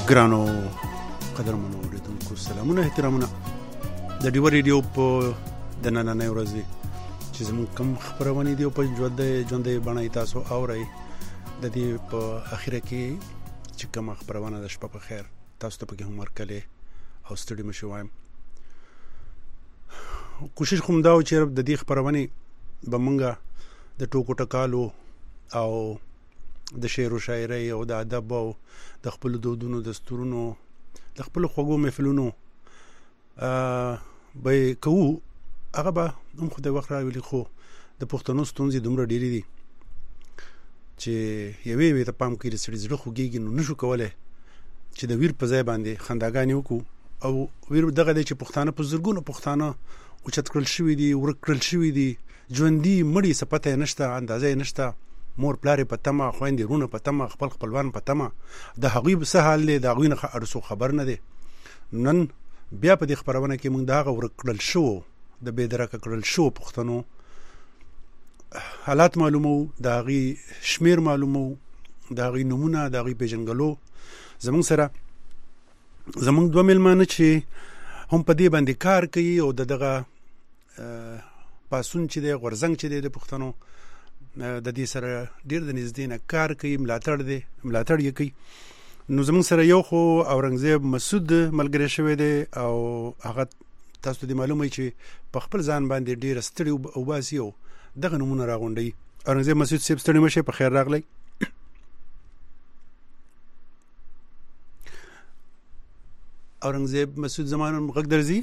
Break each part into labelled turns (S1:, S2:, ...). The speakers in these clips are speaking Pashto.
S1: ګرانو قدرمنو اوریدونکو سلامونه احترامونه د ډیو ریډیو په د نننۍ ورځې چې زموږ کوم خبرونه دي په ژوندې باندې تاسو اورئ د دې په اخیره کې چې کوم خبرونه د شپه په خیر تاسو ته په کوم مرکله او ستړي مشوایم کوشش کوم دا چې د دې خبرونه بمنګه د ټوکو ټکالو او د شعر او شاعري او د ادب او د خپل دودونو دستورونو د خپل خوږو محفلونو به کوو هغه به هم خو د وخت راوړي خو د پښتنو ستونزې دومره ډېرې دي چې یوې ته پام کوي سړي زړه خوږیږي نو نشو کولای چې د ویر په ځای باندې خنداګانې وکړو او ویر دغه د چې پښتانه په زرګونو پښتانه او چت کړل شوی دي ورک کړل شوی دي ژوندۍ مړی سپته نشته اندازې نشته مور پلار په تمه خويندې رونه په تمه خپل خپلوان په تمه د هغوی په حال له دا غوینه ارسو خبر نه دي نن بیا په دې خبرونه کې موږ دا ورک کړل شو د به درکه کړل شو پښتنو حالات معلومو دا غي شمیر معلومو دا غي نمونه دا غي پیژنګلو زمونږ سره زمونږ دوه ملمانه چې هم په دې باندې کار کوي او دغه پاسون چې د غورزنګ چې د پښتنو د دې سره ډیر د نږدې نه کار کوي ملاتړ یې کوي نو زمونږ سره یو خو اورنګزیب مسعود ملګری شوی دی او هغه تاسو ته معلومه چې په خپل ځان باندې ډیر ستړي او باسي او دغه نمونه راغونډي اورنګزیب مسعود صاحب ستړي مشه په خیر راغلی اورنګزیب مسعود زمانو غږ درځي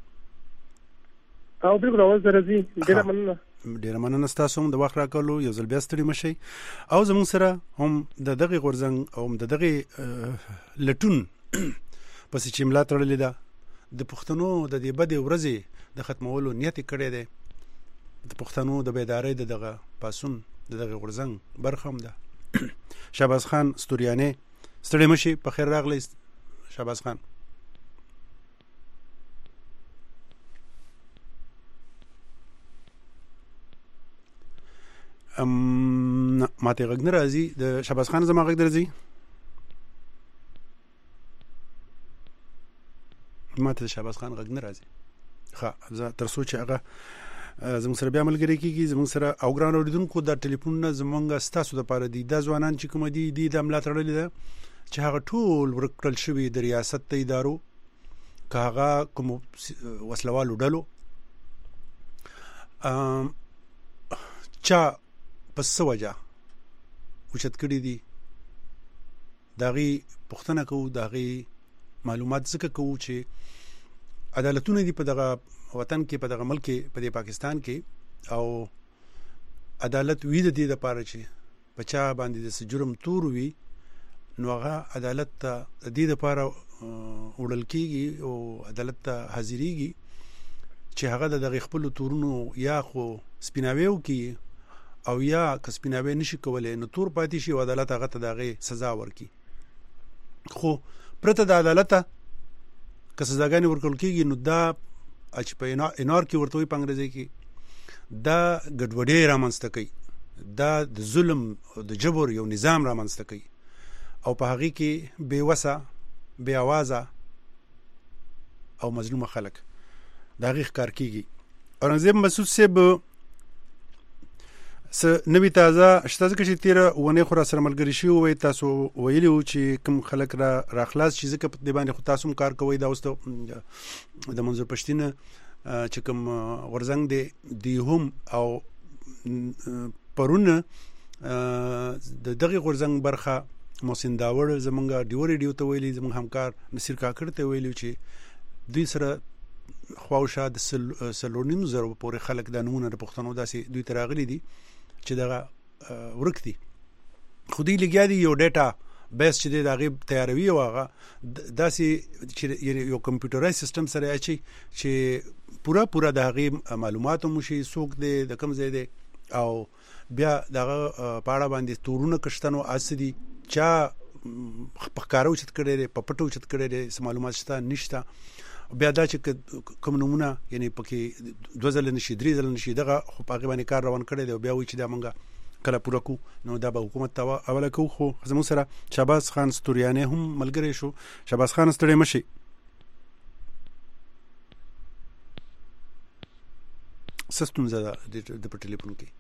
S2: او بالکل اواز درځي
S1: ډیر مننه تاسو هم د وخت راکولو یو ځل بیا ستړي مشي او زموږ سره هم د دغه غورزنګ او د دغه لټون پس چې ملا تړلې ده د پښتنو د دې بده ورځې د ختمولو نیت کړی دی د پښتنو د بیدارۍ دغه پاسون دغه غورزنګ برخم ده شهباز خان ستوریانه ستړي مشي په خیر راغلی شهباز خان ماته غږ نه راځي د شهباز خان زما غږ درځي ماته شهباز خان غږ نه راځي ښه تر څو چې هغه زموږ سره بیا ملګری کیږي زموږ سره او ګران اوریدونکو د ټلیفون نه زمونږ ستاسو د پاره دي د ځوانان چې کوم دي د عملات لرلې ده چې هغه ټول ورکړل شوی د ریاست ته ادارو کاغه کوم وسلوالو ډلو چا پس وجه وشت کړی دي داغي پښتنه کو داغي معلومات څخه کو چې عدالتونه دي په دغه وطن کې په دغه ملک کې په پاکستان کې او عدالت وې د دې لپاره چې بچا باندې د جرم تور وي نو هغه عدالت ته د دې لپاره وړل کېږي او عدالت ته حاضرېږي چې هغه د خپل تورونو یا خو سپیناویو کې او یا کسبیناوی نشي کولای نو تور پاتې شي او عدالت هغه ته دغه سزا ورکي خو پرته د عدالت که سزاګانې ورکول کېږي نو دا چې په انار کې ورته په انګریزي کې دا ګډوډي رامنځته کوي دا د ظلم او د جبر یو نظام رامنځته کوي او په هغه کې بے وسه بے आवाज او مظلوم خلک دا غیخ کار کیږي اورنګزیب مسعود صاحب س نوی تازه شته چې تیر ونه خو را سره ملګری شي وي تاسو ویلو چې کوم خلک را خلاص شي ځکه په دې باندې خو تاسو کار کوي دا اوس د منظور پښتين چې کوم ورزنګ دی هم او پرونه د دغه ورزنګ برخه محسن داوړ زمونږ ډیو ریډیو ته ویلي زمونږ همکار نصیر کاکړ ته ویلو چې دوی سره خواوشا د سلونیم زرو پورې خلک د نمونه د پښتنو داسې دوی تراغلي دي چې دغه ورکتي خودي لګیا دي یو ډیټا بیس چې د غیب تیاروي او هغه داسې چې یو کمپیوټرای سیستم سره اچي چې پورا د غیب معلوماتو مشي سوق دي د کم ځای دي او بیا دغه پاړه باندې تورونه کشتنو اسدي چا پخکارو چت کړي په پټو چت کړي معلومات شته نشته بیا دا چې کوم نمونه یعنی پکې 2000 نشي 3000 نشي دغه خو په غیبانه کار روان کړي دی بیا وی چې دا مونږه کله پوره کو نو دا به حکومت ته اوله کو. خو زموږ سره شهباز خان ستوریانی هم ملګری شو. شهباز خان ستړی مشي. سستون زده د په ټلیفون کې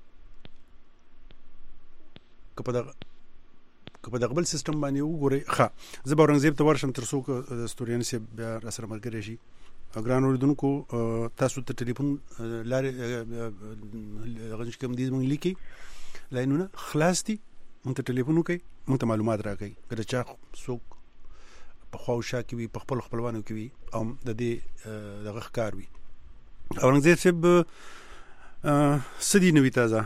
S1: که په دغه بل سیستم باندې وګورئ. ښه زه به اورنګزیب ته ورشم تر څو ستوریانی صاحب بیا راسره ملګری شي. ګران اوریدونکو تاسو ته ټلیفون لارې غنځ کوم دي موږ لیکي لاینونه خلاص دي موږ ته ټلیفون وکړئ موږ ته معلومات راکړئ کله چا څوک په خواوشا کې وي په خپل خپلوانو کې وي او د دې دغه ښکار وي. اورنګزیب صاحب سدي نوې تازه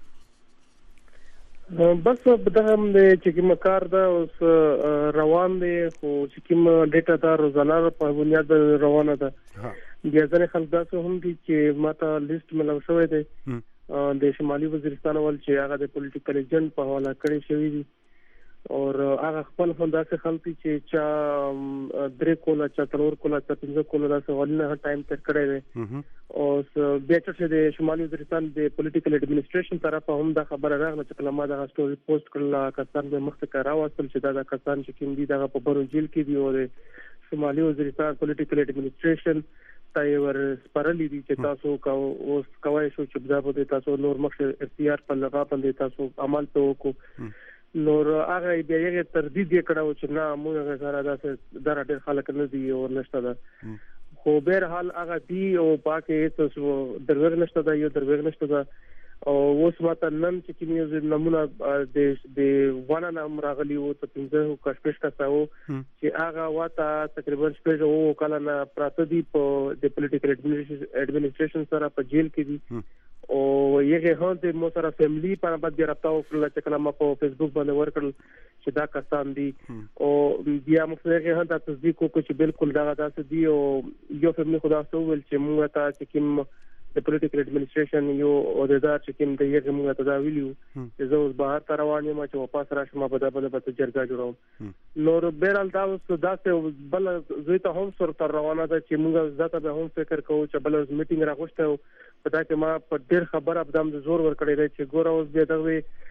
S2: بس بدغه هم د چې کوم کار دا اوس روان دی خو چې کوم ډیټا دا روزانه په بنیاد روانه ده. بیا ځنې خلک داسې هم دي چې ماته لیست ملو شوی دی د شمالي وزیرستان ول چې هغه د پولیټیکل ایجنټ په حواله کړی شوی دی او هغه خپل هم داسې خلک چې چا درې کوله چا څلور کوله چا پنځه کوله داسې ولنه ټایم تر کړی دی. او بیا چې د شمالي وزیرستان د پولیټیکل اډمنسټریشن طرفه هم دا خبره راغله چې کله ما دا سټوري پوسټ کړل کسان به مخ ته راوستل چې دا کسان چې کوم دي دا په برون جیل کې دی او د شمالي وزیرستان پولیټیکل اډمنسټریشن تایور سپارلې دي چې تاسو اوس کوی شو چې دا به تاسو نور مخ اختیار په لغا باندې تاسو عمل ته وکړو. نور هغه بیا یې تردید کړو چې نه موږ سره دا ډېر خلک نه دي او نشته ده. خو بهر حال هغه دی او پاکه تاسو دروغ نشته ده یو دروغ نشته ده. او اوس ماته نن چې کوم یو نمونه د ونه نام راغلی او ته 15 کشپش تاسو چې هغه واته تقریبا شپږ او کله نه پراته دی په د پولیټیکل اډمنسټریشن سره په جیل کې دي او یغه هم د مو سره فیملی په باندې رابطه وکړه چې کله ما په فیسبوک باندې ورکړل چې دا کسان دي او بیا موږ یې هم د تصدیق وکړو چې بالکل دا داسې دي او یو فیملی خدا سو ول چې موږ ته چې کوم د پولیټیکل اډمنسټریشن یو عہدیدار چې کوم د یغه موږ ته دا ویلو چې زه اوس بهر ته روان یم چې واپس راشم په دغه په جرګه جوړوم. نور بیرال دا اوس داسې بل زوی ته هم سر تر روانه ده چې موږ ځاته به هم فکر کوو چې بل میټینګ راغوښته په دا کې ما په ډېر خبر ابدام د زور ور کړی دی چې ګور اوس به دغه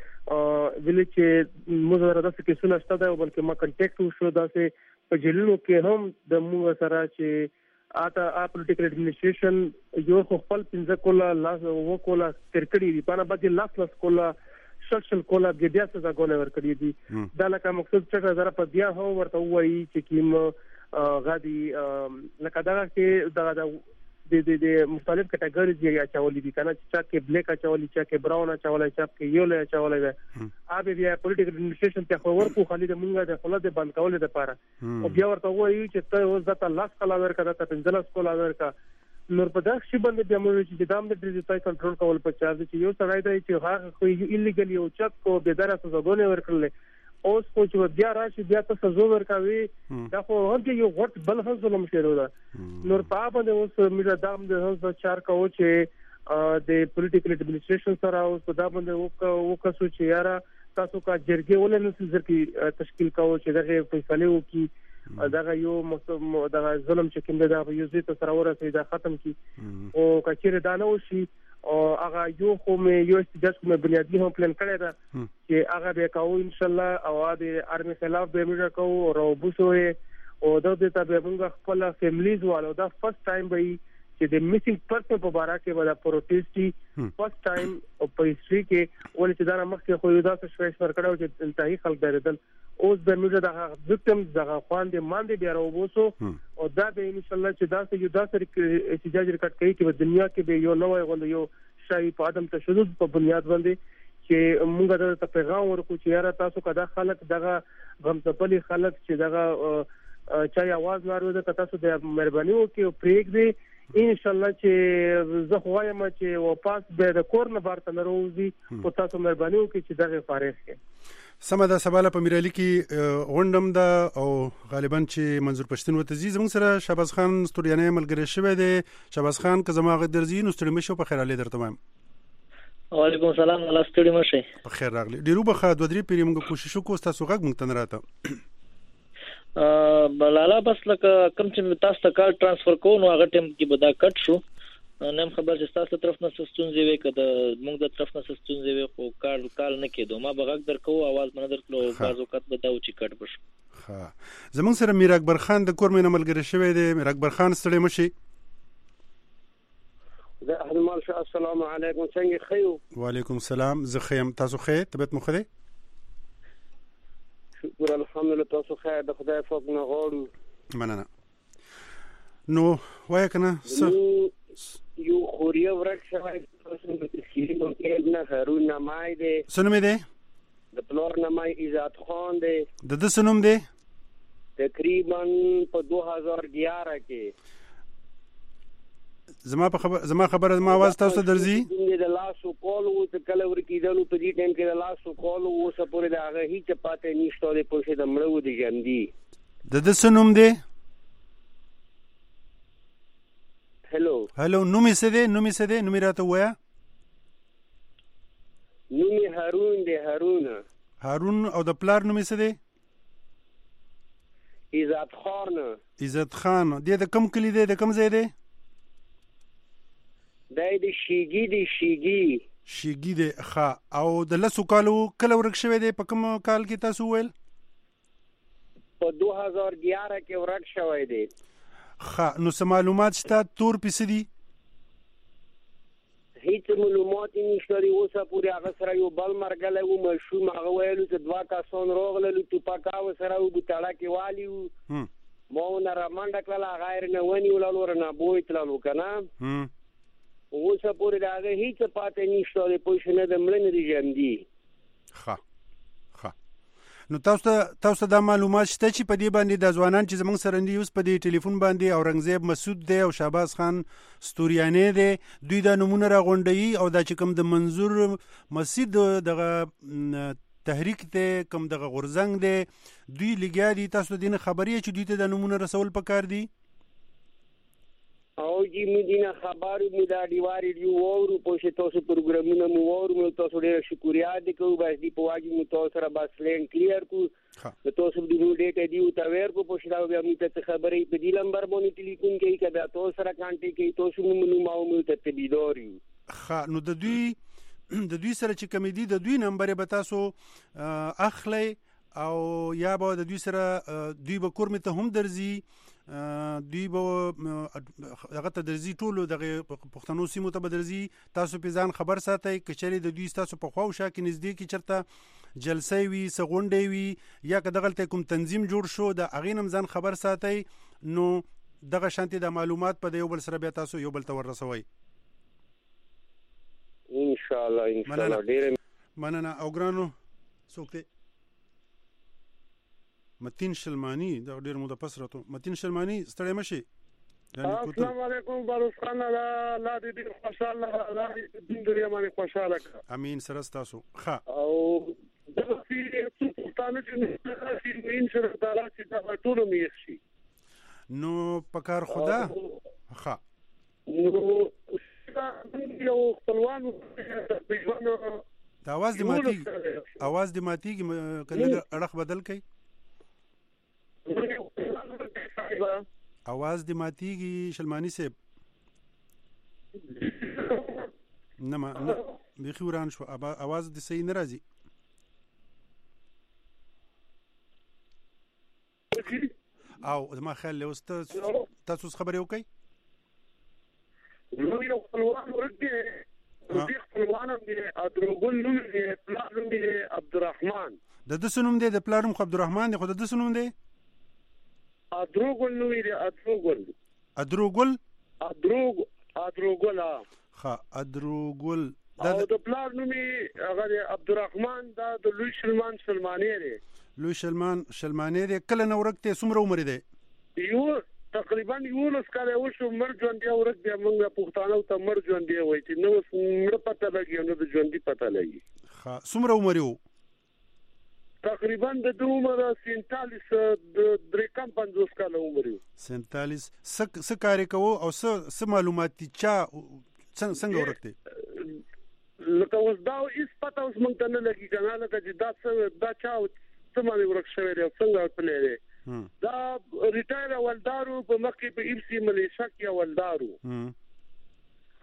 S2: ویل چې موږ سره داسې کې سنشته ده بلکې ما کنټیکټ وشو داسې په جیلونو کې هم د موږ سره چې اته پولیټیکل اډمنسټریشن یو خپل 15 کوله لاس و کوله ترکړی دی په نه باندې لاس کوله شل کوله بیا څه ځګونه ور کړی دي. دا لکه مقصد چې زره په بیا هو ورته وایي چې کیم غادي لکه دا کې د مختلف کټګوریز یې اچولې دي کنه چې چا کې بلیک اچولې چا کې براون اچولې چا کې یو اچولې ده. ابي بیا پولیټیکل اډمنسټریشن ته خبر کو خالد مونږه د خلک بند کولې د پاره او بیا ورته وایي چې ته اوس ځته لاس کلا ورکړه ته 15 کولا ورکړه. نور په دغه شی باندې بیا موږ چې دام د ډیجیټل کنټرول کول په چارج چې یو سړی دی چې هغه خو ایلیګل یو چت کو به درته زګونه ورکړل اوس خو چې بیا راشي بیا ته سزا ورکوي دا خو هم یو غټ بل هم ظلم شروع ده. نور په باندې اوس میډیا دام د هڅه چار کوي چې د پولیټیکل اډمنسټریشن سره اوس په دا باندې وکړو چې یاره تاسو کا جرګه ولنه ځکه تشکیل کوي چې دغه فیصله وکړي دغه یو دغه ظلم چې کوم دا یو ځای ته سره ورسېږي دا ختم کی او کچېره دا نه وشي او هغه یو خو مې یو استجاج کوم بنیادی هم پلان کړی دا چې هغه به کوو ان شاء الله او د ارمي خلاف به موږ کوو او بوسوي او د دې ته به موږ خپل فیملیز والو دا فرست ټایم به چې د میسینګ پرسن په اړه کې ولا پروټیسټي فرست ټایم او په هیستوري کې ولې چې دا مخکې خو یو داسې شوي ورکړو چې انتهایی خلک درېدل اوس د موږ د وکټمز دغه خواندې ماندې بیا راوبوسو او دا به ان شاء الله چې داسې یو داسې احتجاج ریکارډ کوي چې په دنیا کې به یو نوې غوند یو شای په عدم تشدد په بنیاد باندې چې موږ د پیغام ورکو چې یاره تاسو کدا خلک دغه غمزپلي خلک چې دغه چا आवाज نارو ده تاسو د مهرباني وکړئ او پریک دی ان شاء الله چې زه خو وایم چې واپس به د کور نه بارته نه روزي او تاسو مهرباني وکړئ چې دغه فارغ کړئ.
S1: سمه ده سباله په میرالي کې غونډم ده او غالبا چې منظور پښتون وتزي زموږ سره شهباز خان ستوریانی ملګری شوی دی. شهباز خان که زما غ درځي نو ستړي مشو په خیر علي درته وایم.
S3: وعلیکم السلام الله ستړي مشه
S1: په خیر راغلی. ډیرو بخا دوه درې پیری موږ کوشش وکړو تاسو غږ مونږ ته نه راته
S3: بلاله بس لکه کم چې تاسو ته کال ترانسفر کوو نو هغه ټیم کې به دا کټ شو نن خبر چې تاسو طرف نه ستونزې وي کده موږ د طرف نه ستونزې وي خو کال نه کېدو ما به غږ درکو आवाज منه درکلو بعض وخت به دا چې کټ بش
S1: ها زمونږ سره میر اکبر خان د کور مې ملګری شوی دی. میر اکبر خان ستړي مشي
S4: زه احمد شاه السلام علیکم څنګه خیو؟
S1: وعلیکم السلام زه خیم تاسو خیر طبیعت مو خدای
S4: شکر الحمدلله تاسو خیر د خدای فضل نه غواړو
S1: مننه. نو وای کنه
S4: یو خوریا ورک شوی تاسو د تشکیل ممکن نه هارون نمای دی
S1: سنوم دی
S4: د پلور نمای عزت خان دی
S1: د سنوم دی
S4: تقریبا په 2011 کې
S1: زما خبره ما आवाज تاسو ته درځي
S4: د لاسو کول او د کله ورکیدلو په دې ټیم کې د لاسو کول او سپورې د هغه هیڅ پاتې نشته د پوښې د مړو د جندي
S1: د سنوم دی
S4: هلو
S1: نومي څه دی نومي راته وایا.
S4: نومي هارون دی
S1: هارون او د پلار نومي څه دی؟ عزت خان د کوم کلی دی د کوم ځای دی؟
S4: د شیګي
S1: دی ښه. او د لسو کالو کله ورک شوی دی په کوم کال کې تاسو ویل؟
S4: په 2011 کې ورک شوی دی.
S1: نو څه معلومات شته تور پیسې دي؟
S4: هیڅ معلومات نشته دی اوسه پورې. هغه سره یو بل مرګلی و مشوم هغه ویلو چې 2 کسان راغلل ټوپک سره و بوتاړه کې والي و ما ونه رامنډه کړله غیر نه ونیول ورنه بوی تللو که نه اوسه پورې د هغه هیڅ پاتې نشته دی پوه شو نه د مړه نه دي ژوندي.
S1: ښه نو تاسو دا معلومات شته چې په دې باندې د ځوانان چې زموږ سره دي اوس په دې ټلیفون باندې اورنګزیب مسعود دی او شهباز خان ستوریانی دی دوی دا نمونه راغونډوي او دا چې کوم د منظور مسعود دغه تحریک دی کوم دغه غورځنګ دی دوی لګیا دي تاسو دې نه خبرې چې دوی ته دا نمونه رسول پکار دي
S4: او جی مدینه خبرو مو دا دیواری دیو وورو پوښ تاسو پروګرامونه مو وورو تاسو ډیر شکریا دي کوو بس دی په واجب مو تاسو سره بس لین کلیر کو تاسو د نو ډیټا دیو تا ور کو پوښ دا بیا مو ته خبرې په دی لمبر باندې ټلیفون کوي کدا تاسو سره کانټیکټ کوي تاسو مو ته تبیدوري.
S1: نو د دوی سره چې کمی دي د دوی نمبر به تاسو اخلي او یا به د دوی سره دوی به کور مته هم درځي دوی به هغه ته درځي ټولو دغه پښتنو سیمو ته به درځي تاسو په ځان خبر ساتئ که چېرې د دوی ستاسو په خوا او شا کې نږدې کې چېرته جلسې وي څه غونډې وي یا که دغلته کوم تنظیم جوړ شو د هغې نه هم ځان خبر ساتئ نو دغه شانتې د معلومات په د یو بل سره بیا تاسو یو بل ته وررسوئ
S4: انشاءالله ډېر
S1: مننه. او ګرانو څوک دی؟ متین شلمانی دا ډیر مو د پس راته. متین شلمانی ستړی مشي.
S2: السلام علیکم باروس خان لا دې خوشاله لا دې دنیا باندې خوشاله
S1: امين سره تاسو ښه.
S2: او دا چې پښتانه چې ان شاء الله تعالی چې دا ټول مې شي
S1: نو پکار خدا ښه
S2: نو یو خپلوان
S1: دا आवाज دې ماتيږي کله اړه بدل کړئ आवाज دې ماتيږي شلمانی صاحب نه بيخي وران شو आवाज دې صحیح نه راځي او زما خیال له تاسو خبرې وکړئ
S2: نو یو خپلوان ورته دې خپلوان دې ادروګل نوم دې پلان نوم دې عبدالرحمن
S1: د سنوم دې د پلان نوم عبدالرحمن دی خو د سنوم دې
S2: ادروګل نوم دې ادروګل
S1: ها ادروګل
S2: دا د پلان نوم هغه عبدالرحمن دا د لوی سلمانی دی
S1: لوی سلمانی دی کله نو ورکته څومره عمر دی
S2: یو تقریبا یو لس کاله وشو مر ژوند دی ورک دی موږ پښتانه ته مر ژوند دی وای چې نو مړ پته لګي نو د ژوند دی پته لګي
S1: ها څومره عمر یو
S2: تقریبا د عمر 47 د 53 کاله عمر یو
S1: 47 څه کار کوو او څه معلومات چا څنګه ورکته
S2: لکه اوس دا هیڅ پته اوس مونږ ته نه لګي کنه لکه چې دا چا څه باندې ورک شوی دی څنګه پلي دا ریټایر ولدارو په مخکې په اف سي ملیشیا کې ولدارو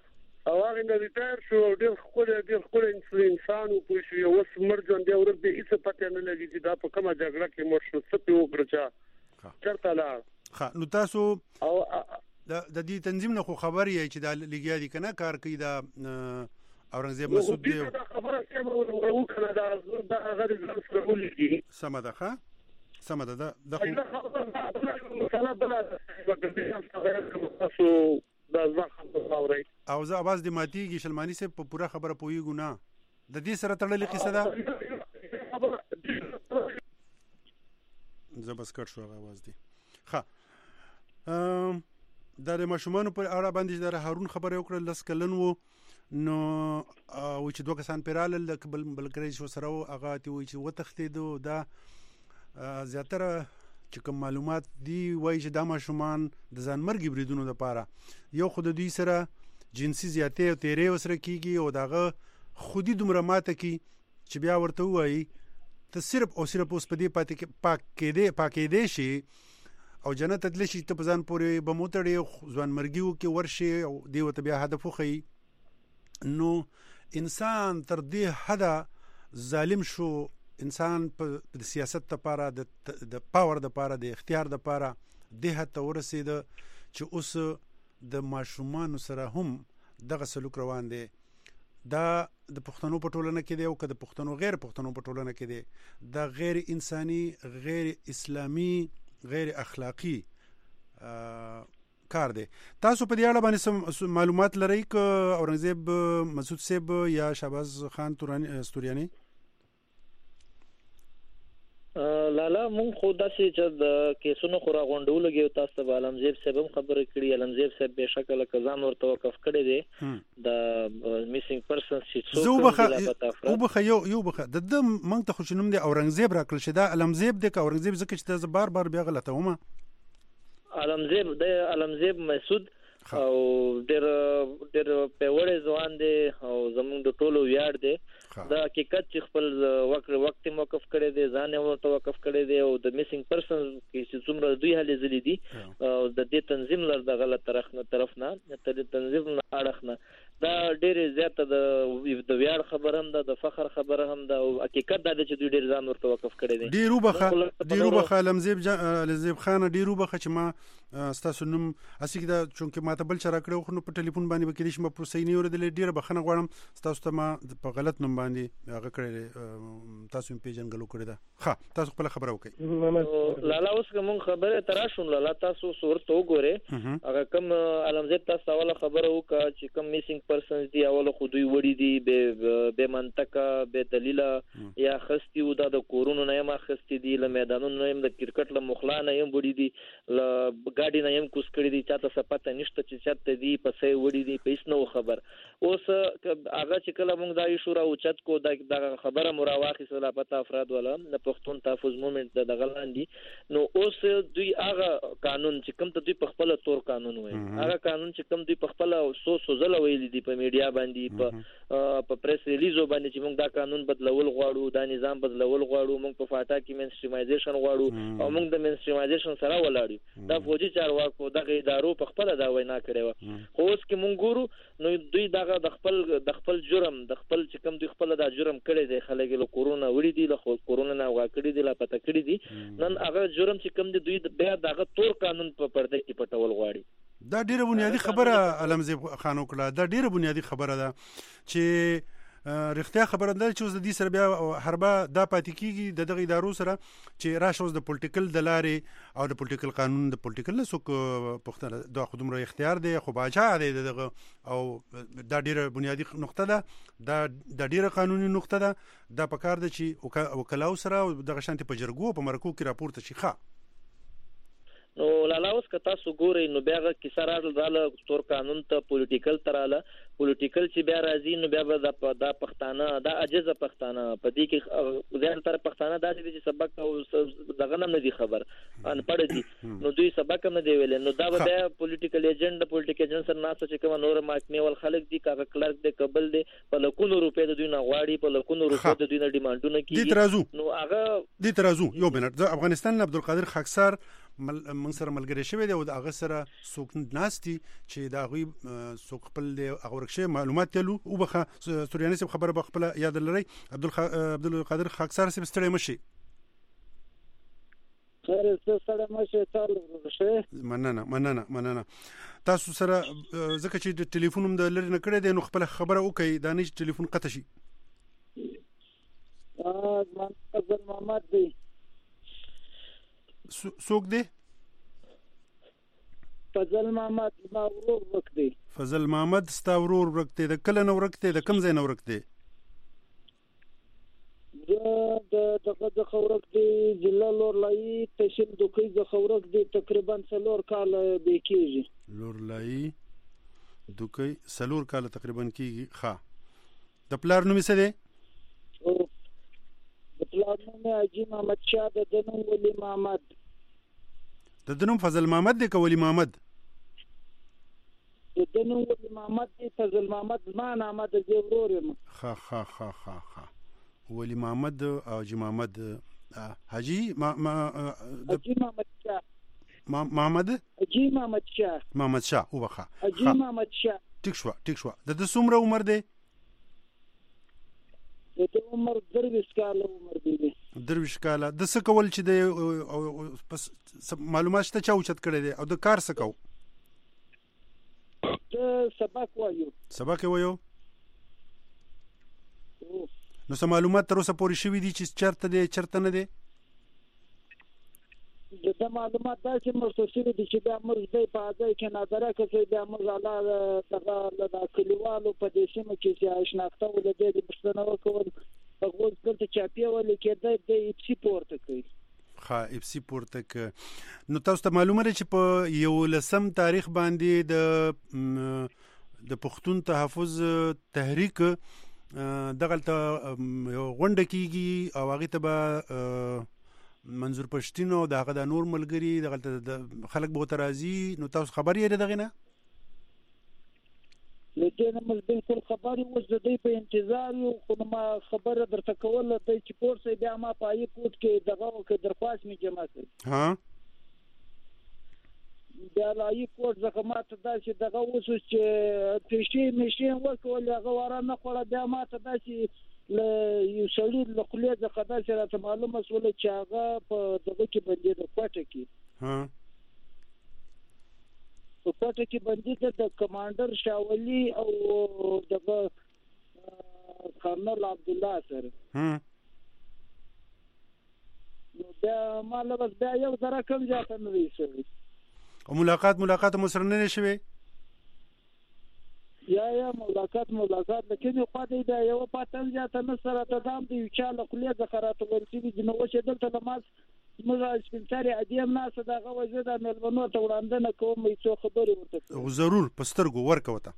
S4: او هغه نه ریټایر شو ډېر خپل انسان او په شو اوس مرجون دی ورته هیڅ پته نه لګي چې دا په کومه جګړه کې مر شو څه په وکړه چرته لا
S1: نو تاسو او د دې تنظیم نه خو خبر یې چې دا لګیا دي کنه کار کوي دا اورنګزیب مسعود دی
S4: خبره څه وکړه دا هغه د سرول دي
S1: سم ده ښه سم ده د
S4: مثلا بل تاسو دا ځخه اوري
S1: او زه आवाज د ماتيږي شلمانی سه په پوره خبره پويګو نه د دې سره تړلې قصه ده زه بس کټ شو आवाज دی ښه د ماشومان پر اړه باندې د هارون خبره وکړه لس کلن وو نو او چې دوه کسان پیرال د بلګری شو سره هغه ته وی چې وتختیدو دا زیاتره چې کوم معلومات دی وایي چې دا ماشومان د ځانمرګي بریدونو لپاره یو خود دوی سره جنسي زیاتې او تیرې وسره کیږي او داغه خودي دومره ماته کی چې بیا ورته وایي ته صرف او صرف اوس په دې پاکې دې شي او جنت تدلی شي ته په ځان پورې بموتړي ځانمرګیو کې ورشي او دی وته بیا هدف خو نو انسان تر دې حدا ظالم شو انسان په سیاست لپاره د پاور لپاره د اختیار لپاره د هته ورسید چې اوس د ماشومان سره هم دغه سلوک روان دي دا د پښتنو په ټولنه کې دی او که د پښتنو غیر پښتنو په ټولنه کې دی دا غیر انساني غیر اسلامي غیر اخلاقی کار دی تاسو په دې اړه باندې معلومات لرئ ک اورنګزیب مسعود صاحب یا شهباز خان استوریانی
S3: لالا مونږ خو داسې چې د کیسونو خورا غونډول لګي تاسو به علمزیب صاحب هم خبرې کړي علمزیب صاحب به شکل کزان ورته وقف کړي دي د میسینګ پرسنز چې
S1: څو وبخه یو بخه د مونږ ته خوشنوم دي اورنګزیب راکړل شي دا علمزیب د اورنګزیب زکه چې ته بار بیا غلطه ومه
S3: علمزیب مسعود او ډېر په وړه ځوان دي او زمونږ د ټولو ویاړ دي دا حقیقت چې خپل وخت موقف کړي دي ځان یې ورته وقف کړي دي او د میسینګ پرسنز کې چې څومره دوی هلي زلي دي او د دې تنظیم لر د غلط طرف نه تر تنظیم نه اړخ نه دا ډېر زیاته د ویاړ خبره هم ده د فخر خبره هم ده او حقیقت دا چې دوی ډېر ځان ورته وقف کړي دي
S1: ډیرو بخه علمزیب خان ډیرو بخه چې ما ستاسو نوم اسی دا چونکه ما ته بل چر کړو خو په ټلیفون باندې وکړې شم په صحیح نه ورده ډیره بخنه غواړم تاسو ته ما په غلط نوم باندې هغه کړی تاسو په پیجن غلو کړی دا ښه تاسو خپل خبره وکړئ
S3: لالا اوس کوم خبره تراشون لالا تاسو صورت وګوره هغه کوم علمزیب تاسو اول خبره وکړه چې کوم میسینګ پرسنز دی اول خو دوی وړي دي به منطقه به دلیل یا خستی و د کورونو نه ما خستی دي له میدانونو نه د کرکټ له مخلانه یم وړي دي له ګاډي نه یم کوس کړی دي چاته سپته نشته چې چاته دی پسې وړي دي پیس نو خبر اوس هغه چې کله موږ دا شورا او چت کو د خبره مراواخي سره پته افراد ولا د پښتون تحفظ موومېنټ د غلاندي نو اوس دوی هغه قانون چې کوم ته دوی په خپل تور قانون وایي هغه قانون چې کوم دوی په خپل سوزل ویل دي په میډیا باندې په پریس ریلیزو باندې چې موږ دا قانون بدلول غواړو دا نظام بدلول غواړو موږ په فاټا کې مینستریمایزیشن غواړو او موږ د مینستریمایزیشن سره ولاړو دا فوجي چارواکو د ادارو په خپل دا وینا کړې و خو اوس کې مونږ ګورو نو دوی دغه د خپل جرم د خپل چې کوم دوی خپل دا جرم کړی دی خلک له کورونا وړي دي له کورونا نه وا کړی دي لا پته کړی دي نن هغه جرم چې کوم دوی بیا دغه تور قانون په پرده کې پټول غواړي
S1: دا ډیره بنیادی خبره علمزیب خان وکړه دا ډیره بنیادی خبره ده چې رښتیا خبره ده چې اوس د دې سره بیا حربه دا پاتې کیږي د دغه ادارو سره چې راشه اوس د پولیټیکل د لارې او د پولیټیکل قانون د پولیټیکل نه څوک پښتنه د خودم رو اختیار دی خو باچا دی دغه او دا ډیره بنیادی نقطه ده دا ډیره قانوني نقطه ده دا پکار ده چې وکلاو سره دغه شانتي په جرګو په مرکو کې راپورته شي ښه
S3: نو لالا اوس که تاسو ګورئ نو بیا کیسه راغله تور قانون ته پولیټیکل تراله پولیټیکل چې بیا راځي نو بیا دا پښتانه دا عجزه پښتانه په دې کې زیات تر پښتانه دا چې سبق او دغه نه دي خبر ان پړ دي نو دوی سبق نه دی ویل نو دا بیا پولیټیکل ایجنټ پولیټیکل ایجنټ سره ناسو چې کوم نور ماکنی ول خلک دي کاغه کلرک دی قبل دی په لکونو روپې د دوی نه غواړي په لکونو روپې د دوی نه ډیمانډونه کوي
S1: نو هغه دې ترازو یو منټ د افغانستان عبدالقادر خاکسار موږ سره ملګری شوی دی او هغه سره څوک ناستي چې دا غوي څوک خپل هغه ورکشه معلومات تلو او بخه سورياني سب خبره بخپل یاد لري عبدالقادر خاکسار سب ستړي مشي
S5: خیر سره مشه تعال شه
S1: مننه تاسو سره ځکه چې د ټلیفون هم د لری نه کړی دی نو خپل خبره وکي دا نه ټلیفون قطع شي
S5: من فضل محمد دی
S1: څوک دی
S5: فضل محمد ما ورور ورک دی
S1: فضل محمد ستا ورور ورک دی د کله نو ورک دی د کم ځای نو ورک دی
S5: د خورک دی ضلع لورلای تحصیل دوکۍ د خورک دی تقریبا 4 کال به کېږي
S1: لورلای دوکۍ 4 کال تقریبا کېږي ښه د پلار نوم څه دی
S5: د پلار نوم حاجی محمد شاه د دنوم ولی محمد
S1: د دنوم فضل محمد دی که ولی محمد
S5: د دنوم ولی محمد دی فضل محمد ما نامه د دې ورور یم
S1: ښه ولی محمد او حاجی محمد حاجی
S5: محمد شاه
S1: محمد شاه وبخه
S5: حاجی محمد شاه
S1: ټیک شو د څومره عمر دی
S5: د عمر 23 کال عمر دی
S1: 23 کال د څه کول چې د پس معلومات شته چا اوچت کړی دی او د کار څه کو
S5: د سبق وایو
S1: نو سم معلومات تر اوسه پورې شوي دي چې چرته دی چرته نه دی
S5: د معلومات دا چې مرسوسي دي چې د امر د په ځای کې نظر کوي د امر الله د کلیوالو په دې سیمه کې چې آشناخته ولدي د مشتنه وکول په غوږ کې چاپی ولې کې د اپسی پورته کوي
S1: اپسی پورته نو تاسو ته معلومه ده چې په یو لسم تاریخ باندې د پښتون تحفظ تحریک دغلته غونډه کیږي او هغه ته به منظور پښتين او دغه د نور ملګری دغلته خلک به ترازی نو تاسو خبر یې دغه نه
S5: لکه موږ بالکل خبري اوس د دې په انتظار یو خو ما خبره درته کوله د چې پورسه بیا ما پای کوټ کې دغه کې درخواست می جمع کړ
S1: ها
S5: بیا لای کوټ زغه ماته دا چې دغه اوس چې تشي مشي وکول هغه ورا نه خړه بیا ماته دا چې یو سړی له خلې د خدای سره معلومه سول چې هغه په دغه کې باندې د کوټه کې
S1: ها
S5: په کوټه کې باندې د کمانډر شاولی او دغه کرنل عبد الله سره نو بیا مال بس بیا یو ذره کم ځاته نه ویسوي
S1: او ملاقات مو سره نه شوي
S5: یا ملاقات لکه خو دې دا یو پاتل ځاته نه سره تدام دی چې له خلې د خرات ورسېږي چې نو چې دلته نماز موږ سپینتاري ادیم ناس دغه وجه د ملمنو ته وړاندې نه کوم هیڅ خبرې ورته
S1: ضرور پسترګو ورکوته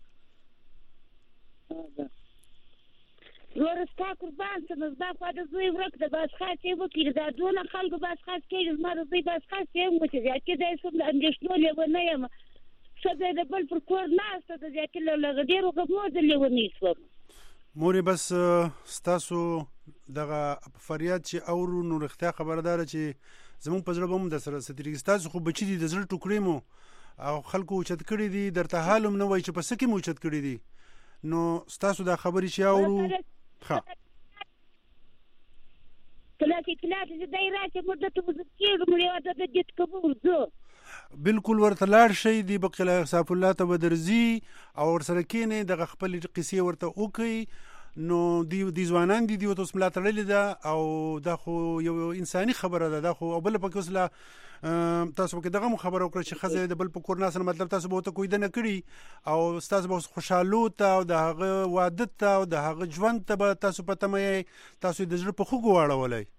S6: ورستا قربان څه زدا په د زوی ورک د باس خاصې وکړي دا دونه خلکو باس خاص کېږي زما د زوی باس خاصې هم چې ځکه دای څوم د اندېښنو لیونه یم څه د بل پر کور ناسته د ځکه له ډیرو غمو د لیونی سوم
S1: موري بس ستاسو دغه فریاد چې اورو نو رښتیا خبردار چې زمون په ځړ بم د سره سترګ ستاسو خو بچی دي د زړه ټوکړې مو او خلکو چت کړی دي درته حالم نه وای چې پس کې مو چت کړی دي نو ستاسو دا خبرې چې اورو ها
S6: کله چې دایره چې مدته وزکیږي مې واده د دې کوم زه
S1: بالکل ورته لاړ شي دی بقلا صاحب الله ته بدرزي او ورسره کینې د خپل قصې ورته وکي نو دی ځوانان دي تاسو ملا تړلې ده او دا خو یو انساني خبره ده دا خو بل په کوسله تاسو کې دغه خبره وکړه چې خزه د بل په کور ناس مطلب تاسو به ته کوی نه کړی او تاسو به خوشاله ته او د هغه واده ته او د هغه ژوند ته تاسو پته مې تاسو د زړه په خوګ واړولای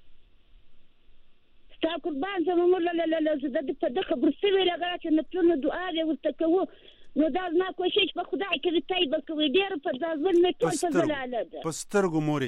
S6: تا قربان زما مولا زه د په دغه برسوي لګا چې نتونه دعا دې ورته کوو نو دا زما کوشش په خدای کې تایب کوي ډیر په ځل نه ټول په زلاله ده
S1: پسترګو موري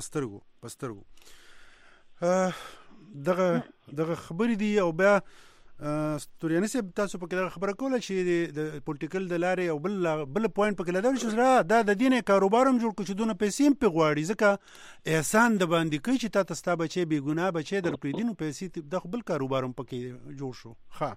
S1: پسترګو دغه خبرې دي او بیا ستوريانه سي تاسو په کې خبره کوله چې د پولیټیکل د لارې او بل پوینټ په کې لدار چې سره د دینه کاروبارم جوړ کړي دونه پیسې په غواړي ځکه احسان د باندې کوي چې تاسو ته بچي بی ګناه بچي در پریدینو پیسې د خپل کاروبارم په کې جوړ شو. ها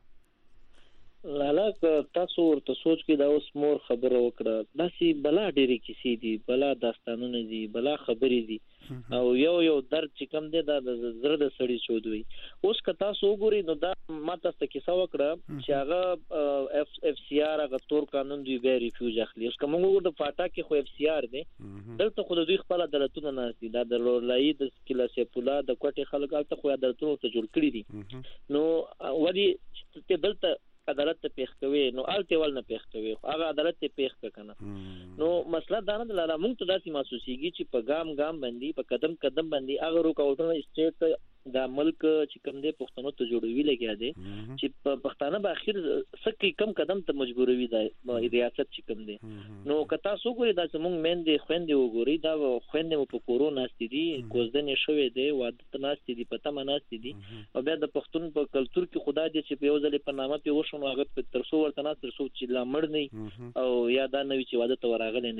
S3: لاله تاسو ورته سوچ کې دا اوس مور خبره وکړه داسې بلا ډېری کیسې دي بلا داستانونه دي بلا خبرې دي او یو درد چې کم دی دا د زړه د سړي چود وي. اوس که تاسو وګورئ نو دا ما تاسو ته کیسه وکړه چې هغه اف سی آر هغه تور قانون دی به ریفیوج اخلي. اوس کوم وګورئ د فاټا کې خو اف سی آر دی دلته خو د دوی خپل عدالتونه نه دي دا د لورلای د کلا سیپولا د کوټي خلک الته خو عدالتونه ته جوړ کړی دي نو ودی ته دلته عدالت ته پیښ کوي نو الته ول نه پیښ کوي هغه عدالت ته پیښ کنه نو مسله دا نه لاله موږ ته داسې محسوسيږي چې په ګام باندې په قدم باندې هغه رکاوټونه اسټیټ دا ملک چې کوم دی پښتنو ته جوړوي لګیا دی چې په پښتانه به اخر سکه کم قدم ته مجبوروي دا ریاست چې کوم دی نو کتا سو ګوري دا چې موږ مېندې خويندې وګوري دا خويندې په کورونا ستدي کوزدنې شوې دی واده ناستې دي پته مناستې دي او بیا د پښتون په کلچر کې خدای دې چې په یو ځل په نامه په وښونو هغه په ترسو ورته نه ترسو چې لا مړ نه او یا دا نوې چې واده ته ورغلې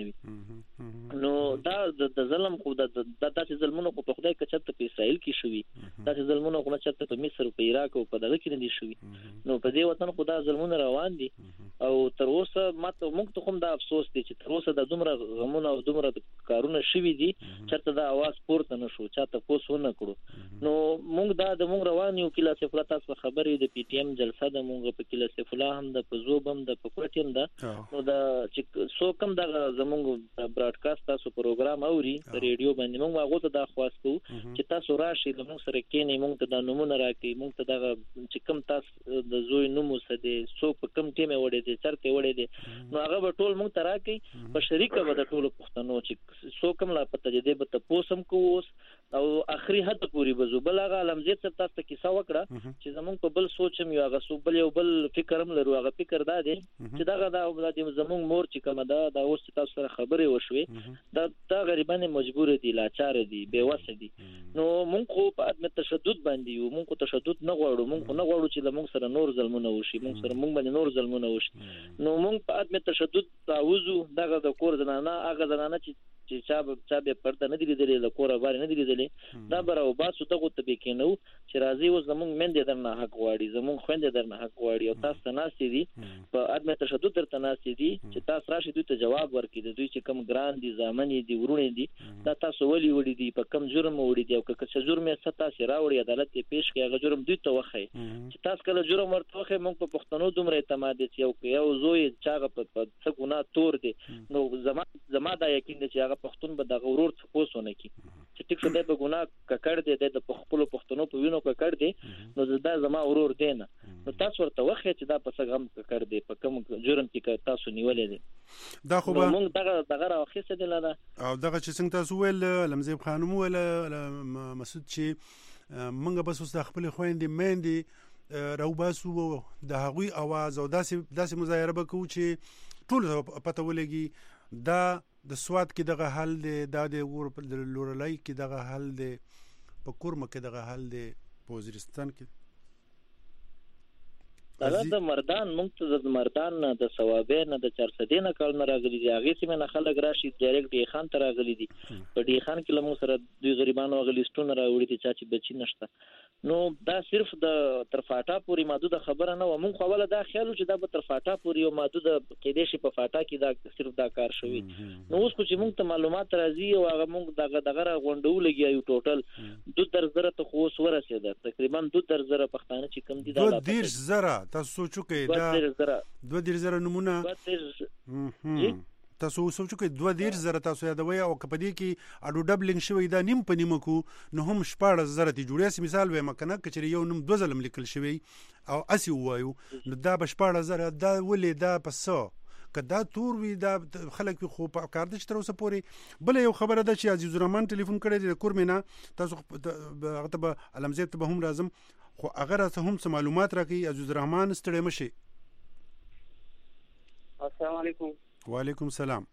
S3: نه نو دا د ظلم خو د داسې ظلمونو په خدای کچته په اسرائیل کې شوی داسې ظلمونه خو نه چاته په مصر په عراق او په دغه کې نه دي شوي نو په دې وطن خو دا ظلمونه روان دي او تر اوسه ماته موږ ته هم دا افسوس دی چې تر اوسه د دومره غمونه او دومره کارونه شوي دي چېرته دا اواز پورته نه شو چاته پوس ونه کړو نو موږ دا د موږ روان یو کله سیف الله تاسو خبرې د پی ټی ایم جلسه د موږ په کله سیف الله هم د پزوبم د پکوټیم دا نو دا چې سو کم د زموږ براډکاسټ تاسو پروګرام اوري په ریډیو باندې موږ هغه ته دا خواست کوو چې تاسو راشي د موږ سره کینې موږ ته د نمونه راکړي موږ ته دا چې کم تاسو د زوی نوم وسدي سو په کم ټیمه وړي دي چرته وړي دي نو هغه به ټول موږ ته راکړي په شریکه به د ټولو پښتنو چې سو کم لا پته دي به ته پوسم کووس او اخري حد پوری بزو بل هغه علمزید څخه تاسو کیسه وکړه چې زمونږ په بل سوچم یو هغه سو بل یو بل فکرم لرو هغه فکر دا دی چې دا زمونږ مور چې کومه دا اوس تاسو سره خبرې وشوي دا غریبانه مجبور دي لاچار دي بے وسه دي نو موږ خو په عدم تشدد باندې یو موږ تشدد نه غواړو موږ نه غواړو چې موږ سره نور ظلمونه وشي موږ باندې نور ظلمونه وشي نو موږ په عدم تشدد تعوذ دغه د کور زنانه هغه زنانه چې چا به پرده نه دی لیدلې د کور باندې نه دی لیدلې دا برو باسو ته غوته به کینو چې راځي و زمونږ مندې درنه حق غواړي زمونږ خويندې درنه حق غواړي او تاسو ته ناسي دي په عدم تشدد درته ناسي دي چې تاسو راشي دوی ته جواب ورکړي د دوی چې کم ګران دي ځامن دي ورونه دي دا تاسو ولي وړي دي په کم جرم وړي دي او که څه جرم یې ستا سي راوړي عدالت یې پیش کړي هغه جرم دوی ته وخی چې تاسو کله جرم ورته وخی موږ په پښتنو دومره اعتماد دي یو زوی چاغه په څه ګناه تور دي نو زما دا یقین دي چې هغه پښتون به د غرور څخه پوسونه کی چې ټیک څه په ګناه ککړ دي د خپل پښتنو په وینو ککړ دي نو دا زما غرور دی نه نو تاسو ورته وخی چې دا په څه غم ککړ دي په کوم جرم کې تاسو نیولې دي
S1: دا خو به
S3: موږ دغه راخصه دي لاله
S1: او دغه چې څنګه تاسو ویل لمزیب خانم ویل مسعود چې منګه بس اوس د خپل خويندې مېندې راو باسو د هغوی आवाज او داسې مظاهره وکړو چې ټول پته ولګي دا د سواد کې دغه حل دی دا د لورلای کې دغه حل دی په کورمه کې دغه حل دی په وزیرستان کې
S3: دا د مردان موږ د مردان نه د ثوابې نه د 400 نه کال نه راغلي دي هغه سیمه نه خلک راشي ډایرکټ دی خان ته راغلي دي په دی خان کې لمو سره دوی غریبانو غلیستونه راوړي دي چې بچی نشته نو دا صرف د ترفاټا پوری محدود خبره نه و موږ خو ول دا خیال چې دا په ترفاټا پوری او محدود کې دي شي په فاټا کې دا صرف دا کار شوی نو اوس کو چې موږ ته معلومات راځي او هغه موږ دغه غونډو لګي یو ټوټل 2000 ته خو ورسېده تقریبا 2000 پښتانه چې کم دي دا
S1: 2000 تاسو سوچو کې دا 2000 نمونه تاسو سوچو کې 2000 تاسو یادوي او کپدی کې اډو ډبلینګ شوی دا نیم په نیمه کو نو هم 14000 تی جوړیاس مثال وې مکنه کچری یو نم 2 ظلم لیکل شوی او اسی وایو نو دا به 14000 دا ولې دا پسو کدا تور وی دا خلک خو په کار د تر اوسه پوري بل یو خبره ده چې عزیز الرحمن ټلیفون کړی د کورمینا تاسو هغه ته علمزید ته هم لازم خو اگر ته هم څه معلومات راکې عزیز الرحمن ستړي مشي
S4: السلام علیکم
S1: وعلیکم السلام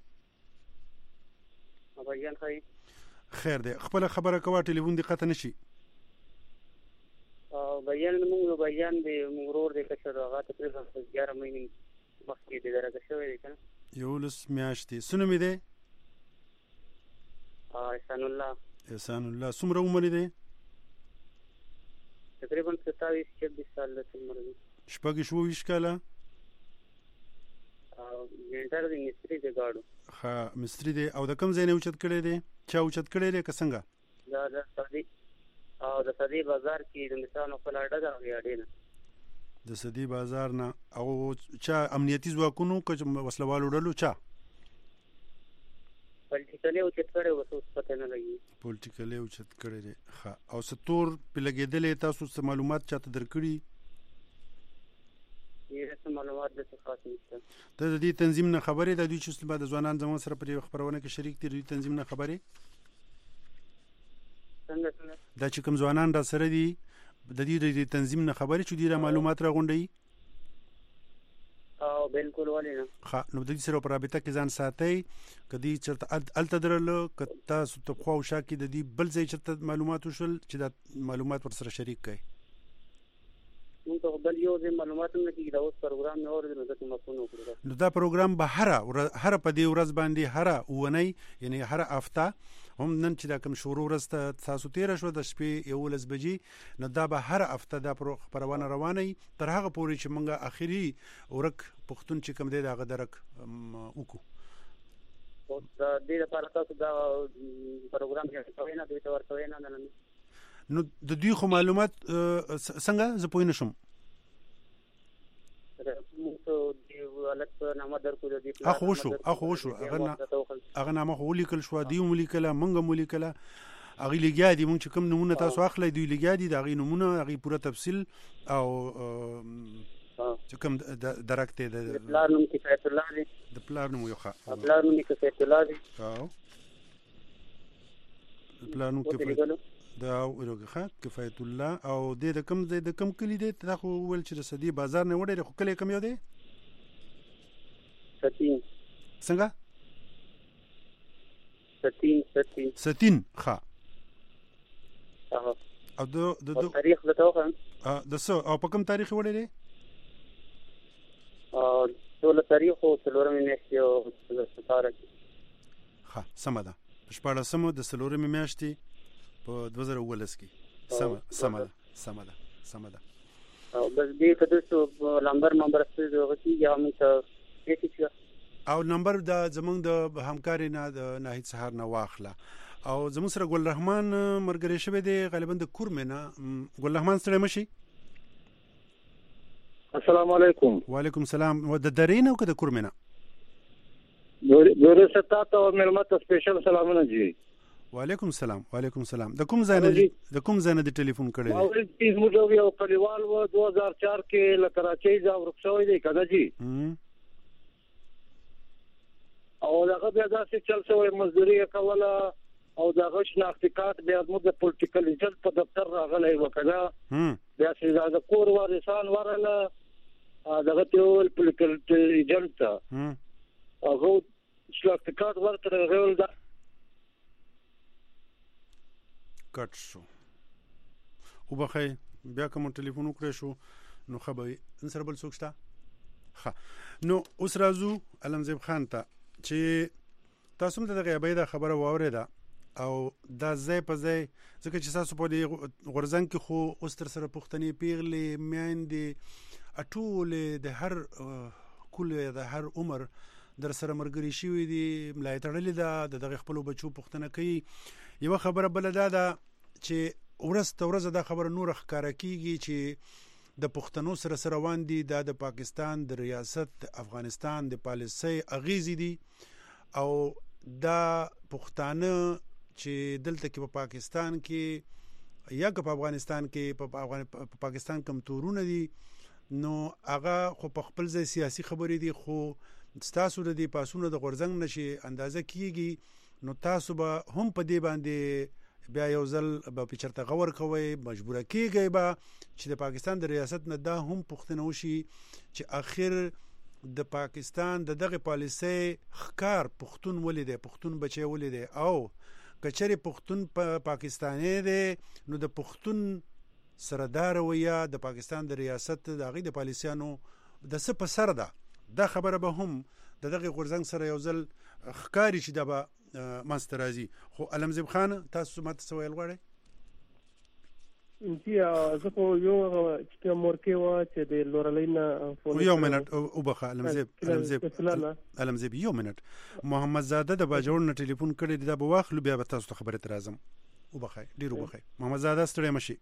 S4: اباجان
S1: خیر دی خپل خبره کوه ټلیفون دی قطع نشي
S4: او
S7: بیان موږ یو بیان دی موږ ورور دی کشر هغه تقریبا 11 مهینې مخکې د درجه شوی دی کنه
S1: 11 میاشتې سونه مې دی
S7: احسان الله
S1: څومره عمر دی
S7: تقریبا 27-26 سال د عمر دی
S1: شپږ 27 کاله
S7: ینټر دی مستری دی گاډو
S1: ها مستری دی او د کوم ځای نه اوچت کړی دی چا اوچت کړی دی که څنګه
S7: دا د صدی او د صدی بازار کې د مثال خپل اډه دا غیاډې نه
S1: د صدی بازار نه او چا امنیتي ځواکونو که وسلوالو ډلو چا
S7: پولیټیکلی اوچت کړی وسو پته نه لګي
S1: پولیټیکلی اوچت کړی دی ها او ستور په لګیدلې تاسو څه معلومات چاته درکړي
S7: یې معلومات د خاص نشته
S1: ته د دې تنظیم نه خبرې د دوی چې د ځوانان زموږ سره په خبرونه کې شریک دي د دې تنظیم نه خبرې
S7: څنګه
S1: دا چې کوم ځوانان را سره دي د دې تنظیم نه خبرې چې ډیره معلومات راغونډي
S7: او بالکل ولې نه
S1: ها نو د دې سره په رابطه کې ځان ساتي کدي چرته الته درلو کته ست خو او شاکي د دې بل ځای چرته معلومات وشل چې دا معلومات پر سره شریک کړي
S7: نو ته بل یو ځای معلومات نه کیږي دا اوس پروګرام نه اوري نو ته مفهوم وکړه
S1: نو دا پروګرام به هر په دې ورځ باندې هر ونی یعنی هر هفته هم نن چې دا کوم شروع ورسته تاسو 13 شو د شپې 11 بجې نو دا به هر هفته دا خبرونه روانه تر هغه پورې چې موږ اخیری ورک پښتون چې کوم دی دا غدرک وکړو
S7: او د دې لپاره تاسو دا پروګرام کې کوي نه دوی ته ورته نه
S1: نو د دوی خو معلومات څنګه زه پوه نه شم اخو شو هغه نامه خو لیکل شو دی مولیکله منګه مولیکله هغه لګیا دي مونږ چې کوم نمونه تاسو اخلي دوی لګیا دي دا غي نمونه هغه پوره تفصیل او چې کوم درکته د
S7: پلان نوم کفایت الله دی
S1: د پلان نوم یو ښه
S7: پلان نوم کفایت الله دی
S1: او پلان نوم دا ورغه کفایت الله او د کم کلی دی تا خو ول چې د صدی بازار نه وړي خو کلی کم یو دی څنګه 17 ښه او د
S7: تاریخ د توخه
S1: د څو او په کوم تاریخ وړي دی
S7: ټول تاریخ او څلورمې میاشتې او ستاره
S1: ښه سمه ده شپږ سمو د څلورمې میاشتې په 2019 کې سمه ده
S7: او بس دې کده څو نمبر څه دوغتی یا موږ څه
S1: او نمبر د زمونږ د همکاري نه د ناهید سهار نه واخله او زموږ سره ګل رحمان مرګري شوی دی غالبا د کورمنه ګل رحمان سره مشي
S8: السلام علیکم
S1: وعلیکم السلام و د درینه او د کورمنه
S8: دوره ستاته او ملمت سپیشل سلامونه جی
S1: وعلیکم السلام د کوم ځای نه د ټلیفون کړی
S8: او دې موږ یو کلیوال و 2004 کې لکراچۍ ځا ورکشوي دی کنه جی او دغه بیا داسې چل شوی مزدوري کوله او دغه شناختی کارت بیا موږ د پولیټیکل ایجنټ په دفتر راغلی وکړه بیا چې دا کور وارثان ورله دغه ټول پولیټیکل ایجنټ هغه شناختی کارت ورته غوړل دا
S1: کټ شو او بخای بیا کوم ټلیفون وکړې شو نو خبري انسر بل څوک شته ها نو اوس راځو علمزیب خان ته چې تاسو هم د غیبې د خبره واوریده او دا ځای په ځای ځکه چې تاسو په دې غورزنګ کې خو اوس تر سره پښتني پیغلې میاندې اټول د هر کله د هر عمر در سره مرګري شوی دي ملای تړلې ده د خپل بچو پښتنه کوي یو خبره بل ده چې ورځ دا خبره نور ښکارا کیږي چې د پښتنو سره روان دي د پاکستان د ریاست افغانستان د پالیسۍ اغیزې دي او دا پښتانه چې دلته کې په پاکستان کې یا په افغانستان کې په پاکستان کوم تورونه دي نو هغه خو په خپل ځای سیاسي خبرې دي خو تاسو د دې پاسونو د غورزنګ نشي اندازه کیږي نو تاسو به هم په دې باندې بیا یو ځل به پچرته غور کوي مجبور کیږي به چې د پاکستان د ریاست نه دا هم پښتنه وشي چې اخر د پاکستان دغه پالیسۍ ښکار پښتون ولیدي پښتون بچي ولیدي او کچره پښتون پاکستاني دی نو د پښتون سردار ویا د پاکستان د ریاست د هغې د پالیسیانو د څه په سر ده دا خبره به هم د دغې غورځنګ سره یو ځل ښکاري چې دا به منځته راځي. خو علمزیب خان تاسو ماته څه ویل غواړئ؟
S2: جی زه خو یو چې مورکې وه چې د لورلۍ نه
S1: یو منټ وبخه علمزیب یو منټ محمد زاده د باجوړ نه ټلیفون کړی دی دا به واخلو بیا به تاسو ته خبرې ته راځم. وبخه ډېر وبخه محمد زاده ستړی مه شئ.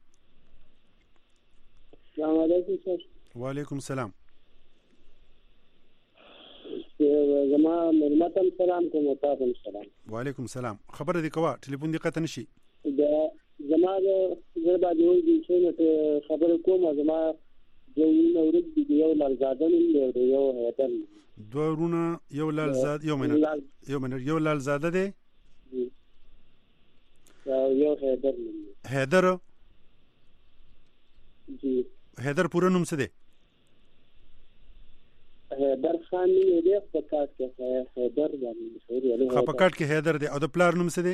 S9: السلام علیکم سر.
S1: وعلیکم السلام.
S9: زما ملمتم سلام کوم تاسو سلام.
S1: وعلیکم السلام. خبره دې کوه ټلیفون دې قطع نشي.
S9: زما زه با جوړ دي چې خبره کوم زما یو نورد دی یو لالزاده نوم دی یو هیدر
S1: دوه ورونه یو لالزاده یو منټ یو لالزاده دی
S9: یو هیدر
S1: هیدر
S9: جی
S1: هیدر پوره نوم څه دی؟
S9: هیدر خان دی په کاټ کې هیدر باندې
S1: په کاټ کې هیدر دی او د پلار نوم څه دی؟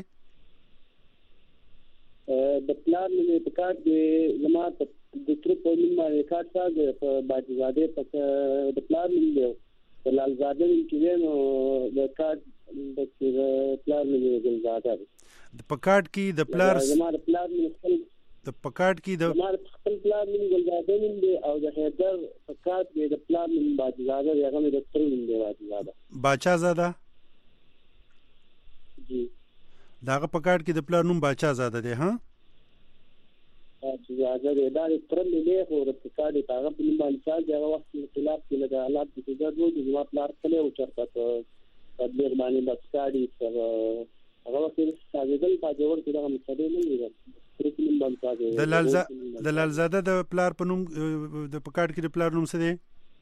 S9: د پلان نه په کار د زما د تر په نوم باندې کار ساده په باجزاده په د پلان نه دی لالزاده چې نو د کار د پلان نه ګلزاده
S1: په کارت کې د پلار
S9: زما د پلان نه
S1: د په کارت کې د
S9: زما خپل پلان نه ګلزاده نه دی او د هیدر په کارت کې د پلان نه باجزاده هغه د تر نه دی باجزاده
S1: باچا زاده
S9: جی
S1: داغه په کارت کې د پلار نوم باچا زاده دی ها
S9: زاده دی دا تر ملي خو د کارت هغه په نوم باندې هغه وخت خلاف کې له حالات د تجربه د جواب لار کله او چرته په تدبیر باندې د کارت هغه وخت ساده په جوړ کې دا مسله نه وي د
S1: لالزاده د پلار په نوم د په کارت کې د پلار نوم څه دی؟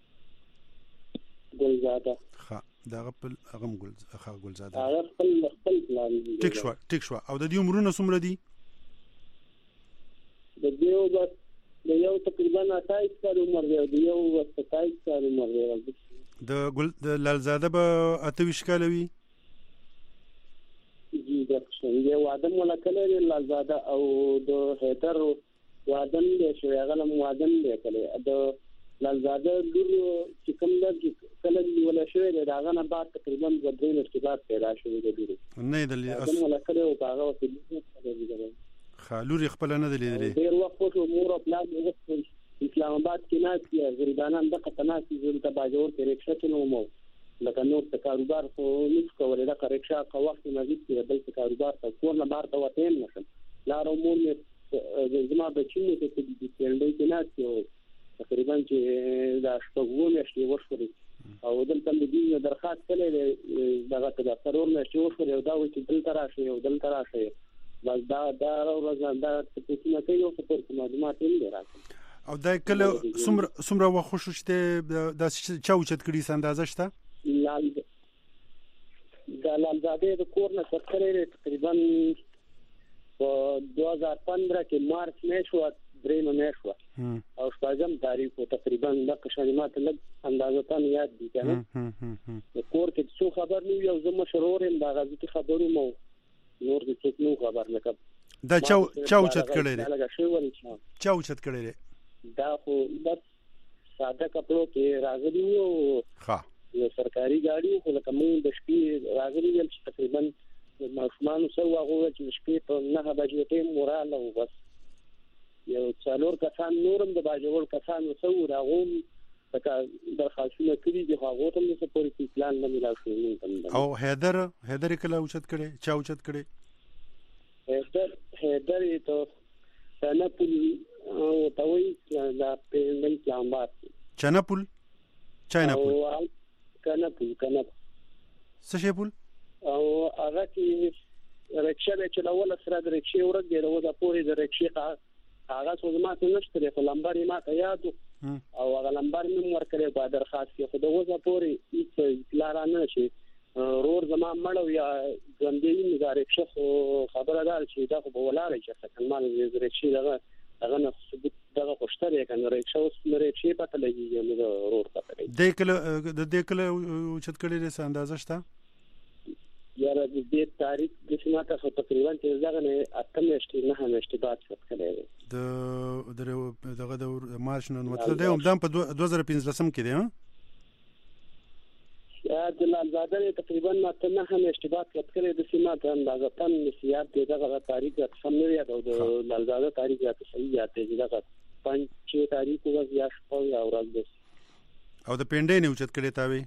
S9: ګلزاده.
S1: ها دا خپل هغه ګلزاده
S9: هغه خپل پلان دی.
S1: ټیک شو او د دې عمرونه څومره دي؟
S9: د دیو بس د یو تقریبا 28 کال عمر دی د یو 27 کال عمر دی
S1: د لالزاده به 28 کال وي.
S9: جی دا څنګه وادم ولا کله لالزاده او د هیدر وادم دی چې هغه له وادم دی کله د لالزاده د چې کوم د کله ولا شوی دی هغه نه بعد تقریبا د درې ارتباط پیدا شوی دی
S1: نه د
S9: ولا کله او هغه وخت
S1: خالوري خپل نه دی لیدلی
S9: ډیر وخت په مور او پلان اسلام آباد کې نه چې غریبانان د قطناسي زول ته باجوړ کې رکشا کې نو مو لکه نور د کاروبار خو نس کولای دا رکشا کا وخت نه دي چې بل کاروبار ته کور نه بار ته وته نشم لار مور نه زما بچینه ته د پیلډې کې نه چې تقریبا چې دا شپږونه شي وشوري او دلته دې درخواست کړي دغه ته د ضرور نه شي وشوري او دا و چې دلته راشي او دلته راشي بس دا ورځ دا چې نه کوي او په معلومات یې راځي
S1: او دا کله څومره وخت شته دا چا اوچت کړي اندازه شته
S9: دا لالزاده د کور نه تکرې تقریبا په 2015 کې مارچ میاشت درې میاشت او شپږم تاریخ تقریبا د قشریمات لږ اندازه تان یاد دي کنه د کور کې څو خبر نو یو زما شرور دا غزي خبرو مو نور د څه نو خبر نه کړ
S1: دا چاوچت کړي چاوچت کړي
S9: دا خو بس ساده کپړو کې راغلی وو
S1: ها
S9: یو سرکاري ګاډي خو لکه مونږ د شپې راغلی ول چې تقریبا ماشومان سره هغه چې شپې په 9 بجې ټیم موراله و بس یو څلور کسان نورم د باجوړ کسان وسو راغوم لکه درخواستونه کړي دي هغه ته څه پولیسي پلان نه ملا شو
S1: او هیدر کله اوچت کړي چا اوچت کړي
S9: هیدر ته چنپل او توي دا په اسلام آباد
S1: چنپل
S9: کنه
S1: څه شی پول
S9: او هغه کې رکشا به چلول سره د رکشې ورګ دی او دا پوری د رکشې هغه څه ما ته نشته په لمبر ما ته یاد او هغه لمبر مې ورکړې په درخواست کې خو د وځه پوری هیڅ لارانه شي رور زما مړو یا ژوندې نه رکشا خبردار شي دا خو ولاره چې څنګه مال د رکشې هغه نه ثبوت دغه خوشتره کنه رکشا اوس رکشې پته لګي نو رور پته لګي
S1: د کله چت کړي له اندازه شته
S9: یا سره د دې تاریخ د سماته خو تقریبا چې ځګه نه اتم میاشتې نه هم اشتباه کړی
S1: دغه د مارچ نو مطلب دی هم په 2015 کې دی
S9: د لالزاده تقریبا ماته نه هم اشتباه کړی د سماته اندازه تن سیاست دغه تاریخ سم نه یاد او د لالزاده تاریخ یا صحیح یاد دی دغه پنځه تاریخ او یا شپه او ورځ
S1: او د پینډې نه اوچت کړی تاوي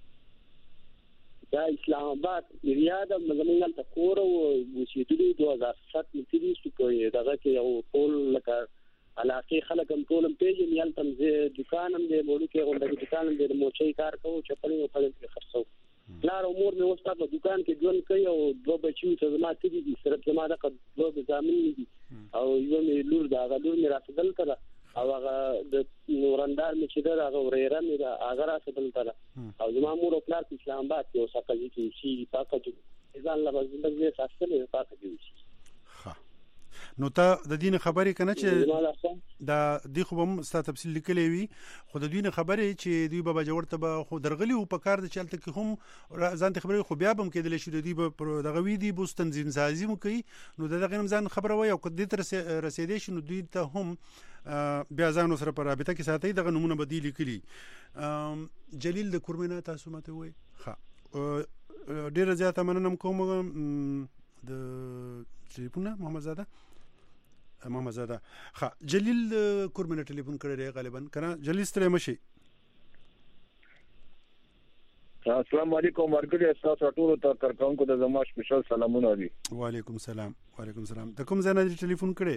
S9: دا اسلام آباد ریاض مزمنګل تکور او وشیدلی 2007 متری سپوی دغه کې یو ټول لکه علاقه خلک هم ټولم پیژن یالتم زه دکانم دې مولو کې غونډه دکانم دې موچي کار کوو چپلې او خلک خرڅو لار امور مې وستا په دکان کې ژوند کوي او دوه بچیو ته زما تدي دي صرف زما د دوه ځامن دي او یو مې لور دا غلور مې راتدل کړه او هغه د نورندار مې چې دا هغه ورېره مې دا هغه راتدل کړه او زما مور او پلار اسلام آباد کې اوسه کوي چې شي پاکه ځان لا زندګي ساتل پاکه دي
S1: نو ته د دین خبرې کنه چې دا دی خو هم ست تفصیل لیکلې وي خو د دین خبرې چې دوی به جوړته به خو درغلی او په کار د چلته کې هم ځان خبرې خو بیا هم کېدل شي دوی به دغه وی دی بوس تنظیم سازي مو کوي نو دغه ځان خبره وي او کدي تر رسیدې شي نو دوی ته هم بیا ځان سره په رابطه کې ساتي دغه نمونه بدیل کړي جلیل د کورمنه تاسو ماته وي ها ډیر زیاته مننه کوم د ټلیفون محمد زاده ها جلیل کورمنه ټلیفون کړی غالبا کنه جلیل ستړي مشي
S10: السلام علیکم ورګړي تاسو ټول ته کارکونکو د زما سپیشل سلامونه دي
S1: وعلیکم السلام د کوم ځای نه ټلیفون کړی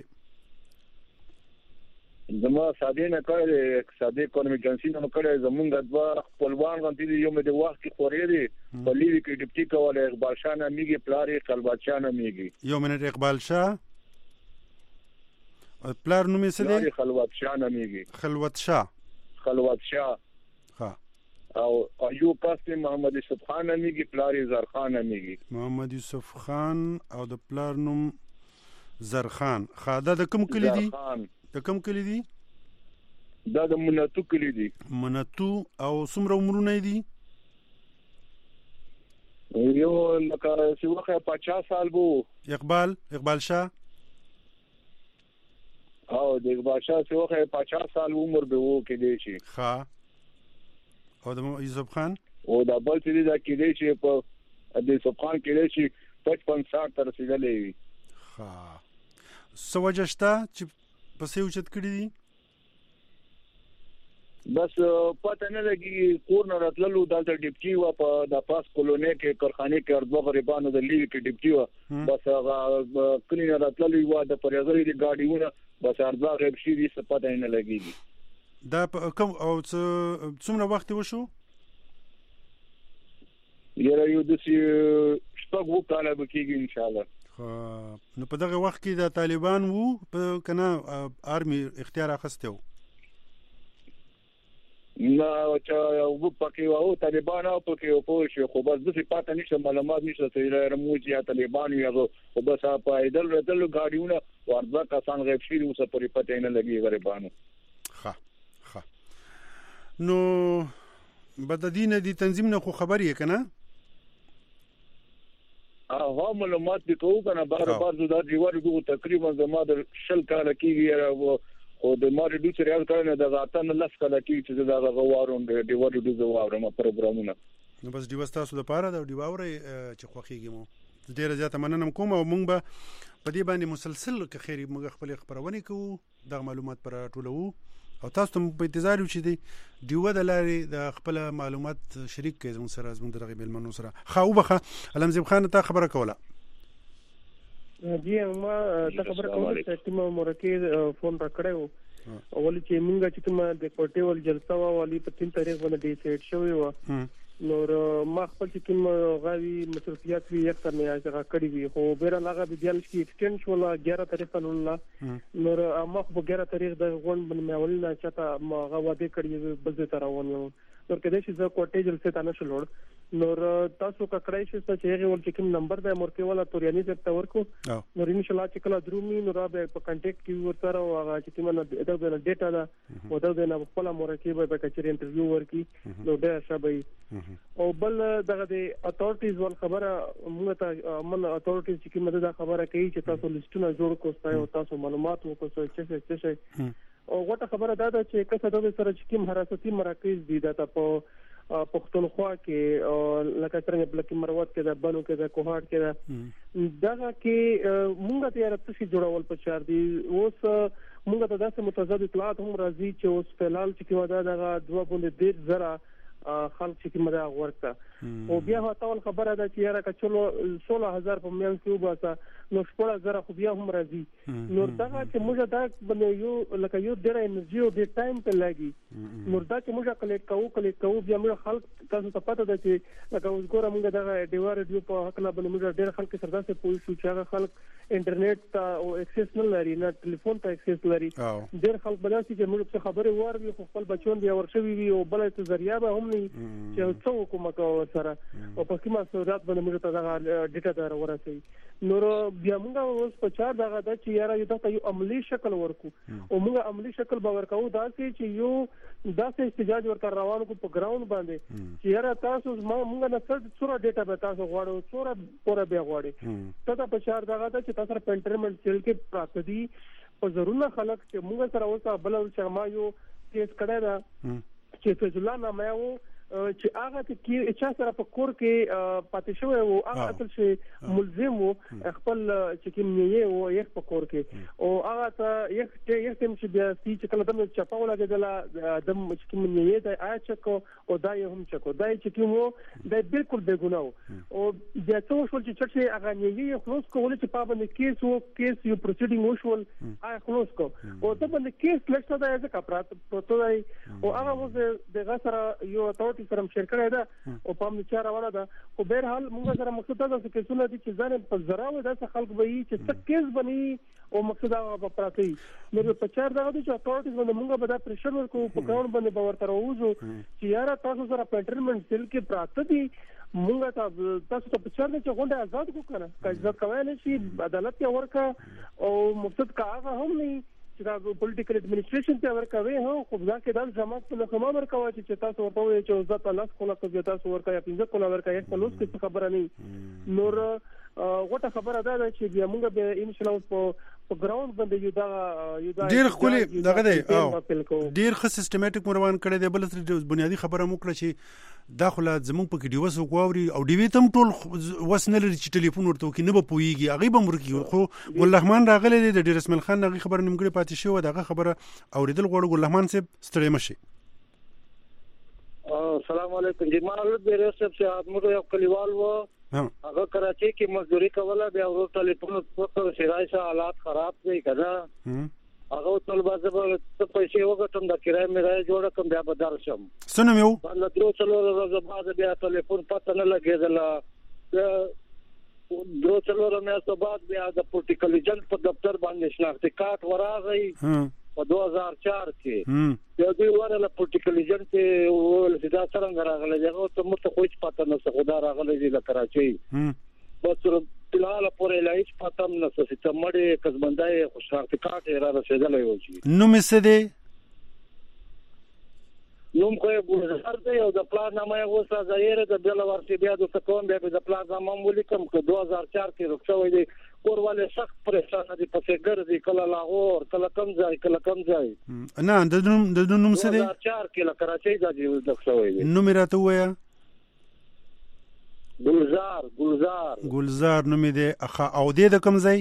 S10: زما ساده نه کړی اقتصادي اکونومیکنسي نه کړی زمونږ دوا خپلوان غونډې یو مې د وخت کې خورې دي په لیوي کې ډیپټي کوله اقبال شاه نه میږي پلاری قلبات شاه نه میږي
S1: یو منټ اقبال شاه پلار نومې څه دی
S10: خلوت شاه نه میږي
S1: خلوت شاه ها
S10: او ایو پاس محمد یوسف خان نه میږي پلاری زرخان نه میږي
S1: محمد یوسف خان او د پلار نوم زرخان خاده د کوم کلی دی
S10: دا د منتو کلی دی
S1: منتو او څومره عمرونه دي
S10: یو لکه سیوخه 50 سال بو
S1: اقبال شاه
S10: او د اقبال شاه سیوخه 50 سال عمر به وو کې دی شي
S1: ها او د یوسف خان
S10: او دا بل چې دا کې دی چې په د یوسف خان کې دی چې 55 سال تر رسیدلې وي
S1: ها سوجشتا چې پسې اوچت کړی دي
S10: بس پته نه لګي کور نه راتللو دلته ډیپټي و په د پاس کولونی کې کارخانه کې ارزو غریبانو د لیوي کې ډیپټي و بس هغه کلی نه راتللو و د پرېزري د گاډیونه بس ارزو غیب شي دي پته نه لګي
S1: دا کوم او څومره وخت وشو
S10: یره یو د شپږ وکاله به کېږي ان شاء الله
S1: نو په دغه وخت کې د طالبان وو په کنه آرمي اختیار اخسته وو
S10: نه چې وو پکې وو طالبان او پکې وو شو خو بس د پاتې نشه معلومات نشه چې رموز یا طالبان یو خو بس په ایدل راتلو گاډیونه ورځه کسان غیب شي اوس پرې پته نه لګي غریبانو
S1: ها نو بددین دي تنظیم نه خو خبرې کنه
S10: هغه معلومات دي کوو کنه بار زړه دیوار دغه تقریبا زما د شل کال کېږي خو د ماري د سریال کړنه د غاتن لس کال کېږي چې دا غوارون دیوار د زوارم پروګرامونه
S1: نو بس دی وستاسو د پاره د دیواره چې خوخیږي مو ډیره زیاته مننه کوم او مونږ به په دې باندې مسلسل که خیری موږ خپل خبرونه کوو د معلومات پر ټولو او تاسو ته په انتظار یو چې دیوه د لارې د خپل معلومات شریک کړئ زموږ سره زموږ د رغبل منو سره خاوبخه علمزیب خان ته خبره کوله
S2: جی ما ته خبره کوم چې تیم مرکه فون را کړو اول چې موږ چې کوم د کوټیول جلسه والی په 3 تاریخ باندې ډیسایډ شوی و نور ما خپل چې کوم غوي مصرفيات وی یک تر نه هغه کړی وی خو بیره هغه د دیال کې ایکسټنډ شو لا 11 تاریخ الله نور ما خو 11 تاریخ د غون باندې اول نه چاته ما غواده کړی بزه تر ونه نو کله چې زه کوټه جلسه ته نشم لور نور تاسو ککړای شئ چې هغه ول چې کوم نمبر د مورکه والا تورياني ته ورکو نو ان شاء الله چې کله درومي نو را به په کانټیکټ کې ورته او هغه چې کوم د ډیټا دا او د خپل مورکه به کچري انټرویو ورکي نو ډېر شابه او بل دغه د اتورټیز ول خبره موږ ته من اتورټیز چې کوم دا خبره کوي چې تاسو لیستونه جوړ کوئ او تاسو معلومات وکړئ چې او غوټه خبره دا ده چې کله د سره چې کوم حراستي مراکز دي دا په پښتونخوا کې لکه څنګه بلکې مروت کې د بنو کې د کوهاټ کې دا کې مونږ ته راځي جوړول په چار دي اوس مونږ ته داسې متضاد اطلاعات هم راځي چې اوس فلال چې کومه دا 2.10 خلک چې کومه دا ورکا او بیا هاته خبره ده چې یاره کچلو 16000 په میان کې وباسه نو 16000 خو بیا هم راځي نو دا چې موږ دا باندې یو لکه یو ډېر انرژي او ډېر ټایم ته لګي نو دا چې موږ کلیکټ کوو بیا موږ خلک تاسو ته پته ده چې لکه اوس ګوره موږ دا ډیوار ریډیو په حق لا باندې موږ ډېر خلک سره داسې پوه شو چې هغه خلک انټرنیټ ته او اکسس نه لري نه ټلیفون ته اکسس لري ډېر خلک بلاسي چې موږ څه خبره واري خپل بچون بیا ورشوي وي او بل څه ذریعہ به هم نه چې څو کومه سره او په کومه صورت باندې موږ ته دا ډیټا دا ورسي نور بیا موږ اوس په چار دغه د چې یاره یو د یو عملی شکل ورکو او موږ عملی شکل به ورکو دا چې یو داسې احتجاج ورته روانو کو په ګراوند باندې چې یاره تاسو موږ نه څوره ډیټا به تاسو غواړو څوره پوره به غواړي ته په چار دغه د چې تاسو په انټرنیټ سیل کې پراته دي او ضروري خلک چې موږ سره اوسه بل چې ما یو کیس کړی دا چې فیصله نامه وو چې هغه چې چا سره په کور کې پاتې شوی او هغه اصل شي ملزم وو خپل چې کوم یې وو یو په کور کې او هغه ته یو تم چې بیا چې کله دمه چپاو لګیدل دم چې کوم یې د اچکو او دای هم چکو دای چې کوم دای بالکل بے ګناه او بیا څو شول چې هغه یې خلاص کول چې په باندې کیس یو پروسیډینګ وشول هغه خلاص کو او ته باندې کیس لښته دا ځکه پراته پروتو دی او هغه اوس دغه سره یو سره شیر کړی دا او په امنیت روانه ده خو بهر حال موږ سره مقصد دا چې کیسونه دي چې ځان په زراوه د خلک به چې څه کیس بني او مقصد هغه په پراتی نو په چار دا چې اتورټیز باندې موږ به دا پریشر ورکو په ګراوند باندې باور تر وځو چې یاره تاسو سره پټرمنټ سیل کې پراته دي موږ تاسو ته په چار نه چې غونډه آزاد کو کنه که ځکه کوي نه شي عدالت کې ورکا او مقصد کا هغه هم نه چې دا پولیټیکل اډمنسټریشن ته ورکوي هو خو ځکه دا جماعت په لخوا ورکوي چې تاسو ورته وایي چې عزت الله کوله کوي تاسو ورکوي 15 کوله ورکوي په لوس کې خبره نه نور غوټه خبره ده چې بیا موږ به ان شاء الله په ګراوند باندې یو دا
S1: ډیر خولي دغه دی او ډیر ښه سیستماتیک مروان کړی دی بل څه بنیادی خبره مو کړه چې داخله زموږ په کې ډیوس وګوري او ډیوی تم ټول وسنه لري چې ټلیفون ورته کې نه به پويږي هغه به مرکی خو ګل رحمان راغلی دی د ډیر اسماعیل خان هغه خبره نیمګړی پاتې شو دغه خبره اوریدل غوړ ګل رحمان صاحب ستړي مشي
S8: السلام علیکم جمال د رسب سے ادمو یو کلیوال و هغه کراچي کې مزدوري کوله بیا ورو ټلیفون په شرای سره حالات خراب دي کنه هغه ټول بازه په پیسې وګټم د کرای مې جوړ کوم بیا به درشم
S1: سنم یو
S8: بل درو چلو ورځې بعد بیا ټلیفون پته نه لګیدل درو چلو ورځې بعد بیا د پولیټیکل ایجنټ په دفتر باندې شناختی کارت وراغی په 2004 کې یو دی ورله پولیټیکل ایجنټ ول چې دا څنګه راغله هغه ته مت خو هیڅ پته نه څه خدا راغله دی د کراچي بس فلحال پورې لایچ پته نه څه چې مړې کسبندای خوشحالي کارت را رسیدلې و چې
S1: نو مې دی
S8: نوم خو ګلزار دی او د پلان نامه یې وسه ظاهر د بل ورته بیا د کوم بیا د پلان نامه ولیکم که 2004 کې رخصوي دی کورواله سخت پریشان دي پسې ګرځي کله لاهور کله کم ځای
S1: نه د نوم څه دی
S8: 2004 کې لا کراچۍ د رخصوي دی
S1: نو مې راته وایا ګلزار نو مې دی اخا او د کم ځای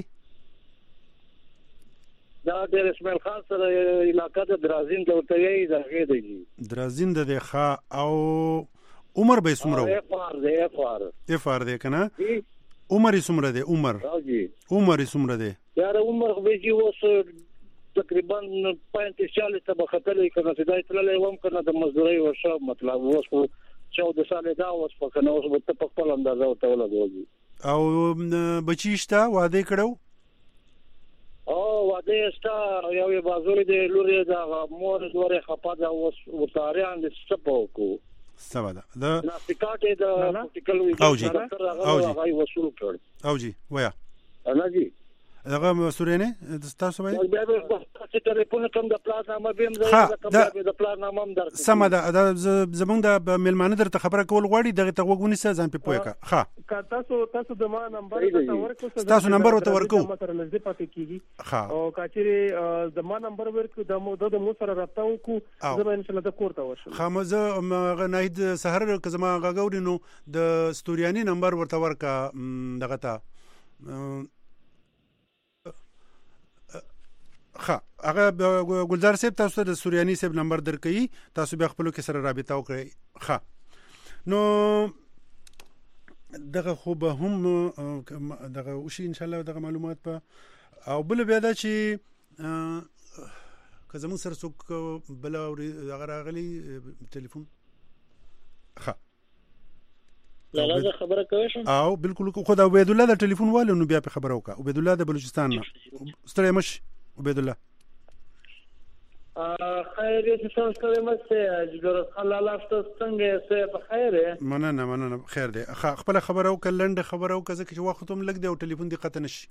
S8: دا د اسماعیل خان سره علاقې د درازین د ورتهي دغه دی
S1: درازین د ښا او عمر به سمرو اف ار دی کنه عمر سمره دی عمر سمره دی
S8: یاره عمر به جی وس تقریبا 45 ته بختلې کنه چې دای تللې ووم کنه د مزدوري ورشه مطلب وس 14 سال دا وس په کنه اوس په خپل اندازه او توله دی
S1: او بچیشته واده کړو
S8: واده استا یو بازوی د لوري د مور دوره خپه دا وس وتاریان د سپوکو
S1: سبا ده د
S8: نافقات د پروتوکول
S1: او جی
S8: هغه وصول کړ
S1: او جی ویا
S8: انا جی
S1: هغه سورینه تاسو وایي
S8: بیا به چې ټلیفون کوم د پلان نامه بیم زه د پلان نامه هم درته
S1: سم ده زمونږ د ملمانه درته خبره کول غواړي دغه ته وګونی سه ځان په پوهه ښه
S2: تاسو د ما نمبر ته ورکو
S1: تاسو نمبر ورته ورکو
S2: سره نږدې پاتې کیږي او کاچری د ما نمبر ورکو د مو سره رابطه وکړو زه به ان شاء الله د کور ته ورشم
S1: خامزه ناید سحر کزما غاګوري نو د ستورياني نمبر ورته ورکا دغه ته ښه هغه ګلزار صاحب تاسو ته د سورياني صاحب نمبر درکې تاسو بیا خپل کې سره رابطه وکړئ ښه نو دغه خو به هم دغه وشي ان شاء الله دغه معلومات په او بل بیا دا چې که زموږ سره څوک بل هغه راغلی ټلیفون ښه
S3: لاله خبره کوي
S1: او بالکل خو دا عبید الله د ټلیفون والو نو بیا په خبره وکړه عبید الله د بلوچستان نه ستړی مش عبید الله
S11: خیر دې څنګه ستړی مشه جوړ خلاله څنګه سه په خیر
S1: مننه خیر دی خپل خبره او کلند خبره او کزه چې وخت هم لګ دی او ټلیفون دی قطه نشي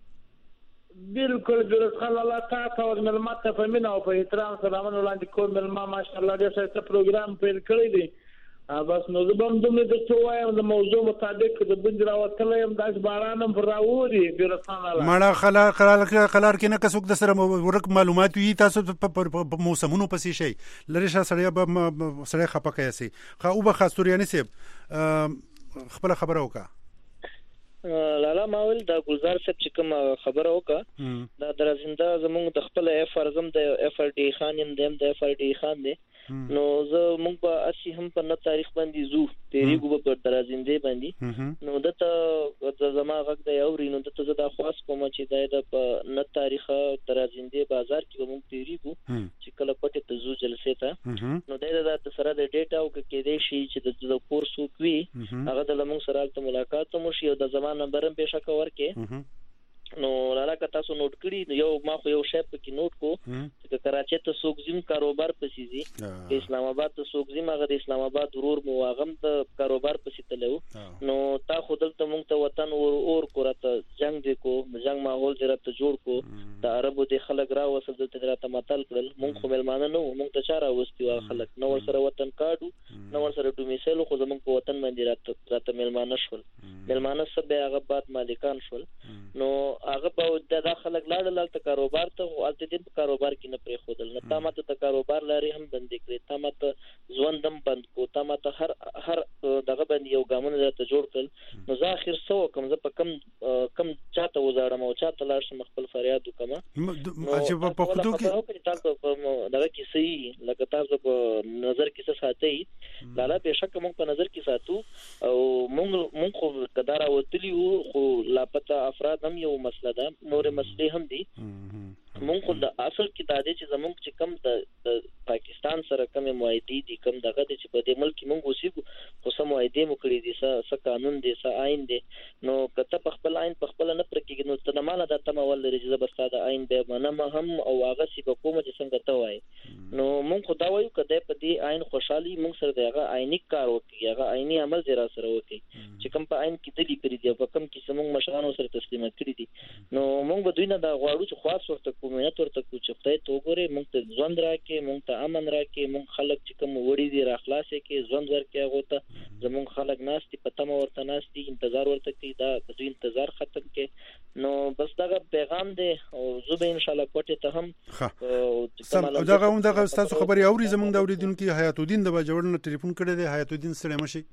S11: بالکل جوړ خلاله تاسو او ملمات په مینا او په احترام سلامونه وړاندې کوم ملما ماشاءالله دې څه پروګرام پیل کړی دی بس نو زبم دومره د څوایم د موضوع مطابق د بنجرا وکړم داس بارانم راووري بیرسان الله
S1: مړه خلار کې نه کڅوک د سره ورک معلومات وي تاسو په موسمونو پسې شي لری شه سړی خپکه سي خو به خاصورياني سي خپل خبره وکړه
S3: لالا ماول دا گلزار صاحب چې کوم خبره وکړه دا درازنده زمونږ د خپل اف ارزم د اف ار ډي خان يم د اف ار ډي خان دی نو زه مونږ په اسی هم په نه تاریخ باندې زو تیری کو په درازنده باندې نو دته زما غږ د یو رینو دته زه دا خاص کوم چې دا په نه تاریخ درازنده بازار کې مونږ تیری کو چې کله پټه ته زو جلسه ته نو دا سره د ډیټا او کې دې شي چې د کورس وکوي هغه د لمون سره ته ملاقات مو شي او د زما نمبر هم پېښه کور کې نو لاله که تاسو نوٹ کړی یو ما خو یو شی په کې نوٹ کو چې کراچۍ ته سوګزیم کاروبار پسې زی د اسلام آباد ته سوګزیم هغه د اسلام آباد ورور مو هغه د کاروبار پسې تلو نو تا خودل ته مونږ ته وطن اور کوراته جنگ دې کو جنگ ماحول درته جوړ کو د عربو د خلک را وسل ته درته متل کړل مونږ خو ملمانه نو مونږ ته چاره وستي خلک نو سره وطن کاډو نو سره ډومیسل خو زمونږ په وطن باندې راته ملمانه شول ملمانه سبه هغه بعد مالکان شول نو هغه په د خلک لاړل ته کاروبار ته او الته دې په کاروبار کې نه پرې خودل نه تا ماته ته کاروبار لري هم بند کړی تا ماته ژوندم بند کو تا ماته هر دغه باندې یو ګامونه ته جوړ کړ نو زه اخر سو کوم زه په کم چاته وزاړم او چاته لاړ شم خپل فریاد وکم
S1: چې په خودو کې
S3: تاسو په دغه کې صحیح لکه تاسو په نظر کې څه ساتي لاله بهشکه موږ په نظر کې ساتو او موږ خو قدار وتلی خو لاپته افراد هم یو مسله ده نور مسلې هم دي مونږ خو د اصل کې دا دي چې زمونږ چې کم د پاکستان سره کوم معاهدې دي کم دغه چې په دې ملک موږ اوسېږو خو سم معاهدې مو کړې دي څه قانون دي څه آئین دي نو کته په خپل آئین په خپل نه پرکېږي نو ته مالا د تمه ول لري چې زبر ساده آئین به منم هم او هغه سی په کومه چې څنګه ته وای نو مونږ خو دا وایو کده په دې آئین خوشحالي مونږ سره دغه آئینی کار وکړي هغه آئینی عمل زرا سره وکړي چې کم په آئین کې دلی کړی دی په کم کې سمون مشرانو سره تسلیم کړی دي نو مونږ به دوی نه دا غواړو چې خاص ورته کومینت ورته کو چې خدای ته وګوري مونږ ته ژوند راکې مونږ ته امن راکې مونږ خلک چې کوم وړي دي راخلاصې کې ژوند ورکې هغه ته زمونږ خلک ناشتي پته مو ورته ناشتي انتظار ورته کوي دا د دوی انتظار ختم کې نو بس دا پیغام دی او زه به ان شاء الله کوټه ته هم
S1: سم دغه تاسو خبري اوري زمونږ د اوریدونکو حیات الدین د باجوړ نه ټلیفون کړی دی حیات الدین سره مشي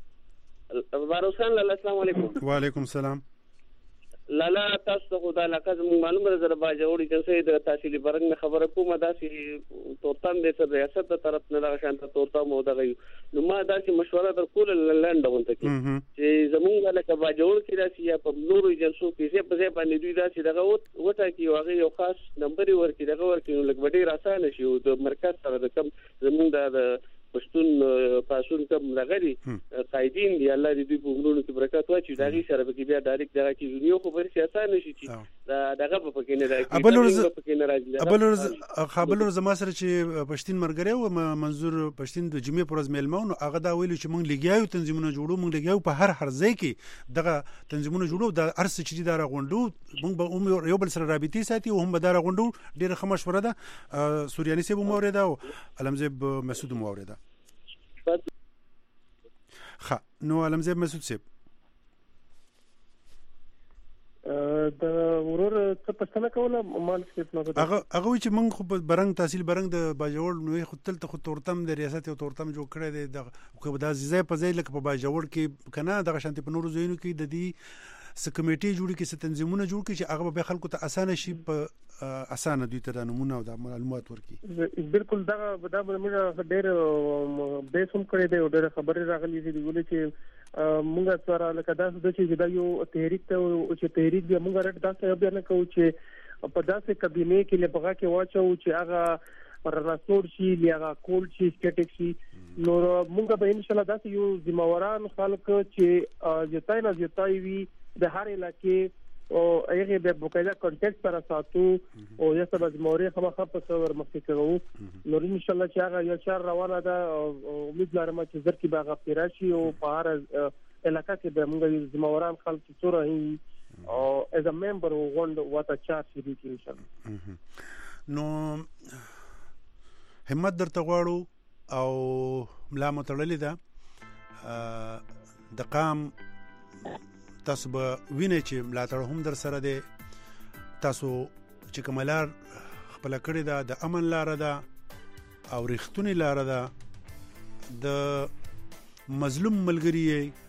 S4: باروسان السلام علیکم
S1: وعلیکم السلام
S4: لالا تاسو خو دا لکه زموږ معلومه زره باجوړي چې سید تحصیلي برنګ خبره کومه داسې تورتم دې تر ریاست طرف نه دغه شانته تورتم او دغه نو ما داسې مشوره در کول لاندې ونته چې زموږ لکه باجوړ کې داسې یا په نورو جلسو کې په ځای باندې دوی داسې دغه وټه کې واغې یو خاص نمبر ورکړي دغه ورکړي لکه ډېر اسانه شي او د مرکز سره د کم زموږ د پښتون پاسون کوم لغري قائدین دی الله دې په عمرونو کې برکت واچي دا غي سره به بیا ډایرکټ دغه کې یو خبر سیاست نشي چې دغه په کې نه راځي
S1: خبرونه زما سره چې پښتين مرګره او منظور پښتين د جمعې پرز میلمون هغه دا ویل چې مونږ لګیاو تنظیمونه جوړو مونږ لګیاو په هر ځای کې دغه تنظیمونه جوړو د ارس چې دا راغونډو مونږ به یو بل سره رابطي ساتي او هم به دا راغونډو ډیره ښه مشوره ده سوریاني سیب مورده او علمزیب مسعود مورده ښه نو علمزیب مسعود سیب
S2: د ورور څه پښتنه کوله مال کې نو
S1: هغه چې موږ خو برنګ تحصیل برنګ د باجوړ نو خو تلته خو تورتم د ریاست او تورتم جوړ کړی دی د ځای په ځای لکه په باجوړ کې کنه دغه شانتي په نورو ځایونو کې د دې س کمیټي جوړ کې س تنظیمونه جوړ کې چې هغه به خلکو ته اسانه شي په اسانه دوی ته نمونه او د معلومات ورکړي
S2: بالکل دا موږ ډېر بیسوم کړی دی او ډېر خبرې راغلي دي ولې چې موږ سره لکه دا چې دا یو تحریک ته او چې تحریک دی موږ رټ دا څه بیان کوو چې په داسې کابینه کې لږه کې واچو چې هغه رناسور شي یا کول شي سټیټیک شي نو موږ به ان شاء الله داسې یو ذمہواران خلک چې جتای وي د هر علاقې او هغه به بقایده کانټیکټ سره ساتو او یا سبا موري خامخا په څور مخکې کوو نو ان شاء الله چې هغه یو چار روانه ده او امید لرم چې زر کې به غفرا شي او په هر علاقې کې به موږ ذمہواران خلک څوره هي او as a member وند واته چارج دي ان شاء الله
S1: نو همت درته غواړو او ملا متړلې ده د قام تاسو به وینئ چې ملاتړ هم در سره دی تاسو چې کوملار خپل کړی ده د امن لار ده او رښتونی لار ده د مظلوم ملګری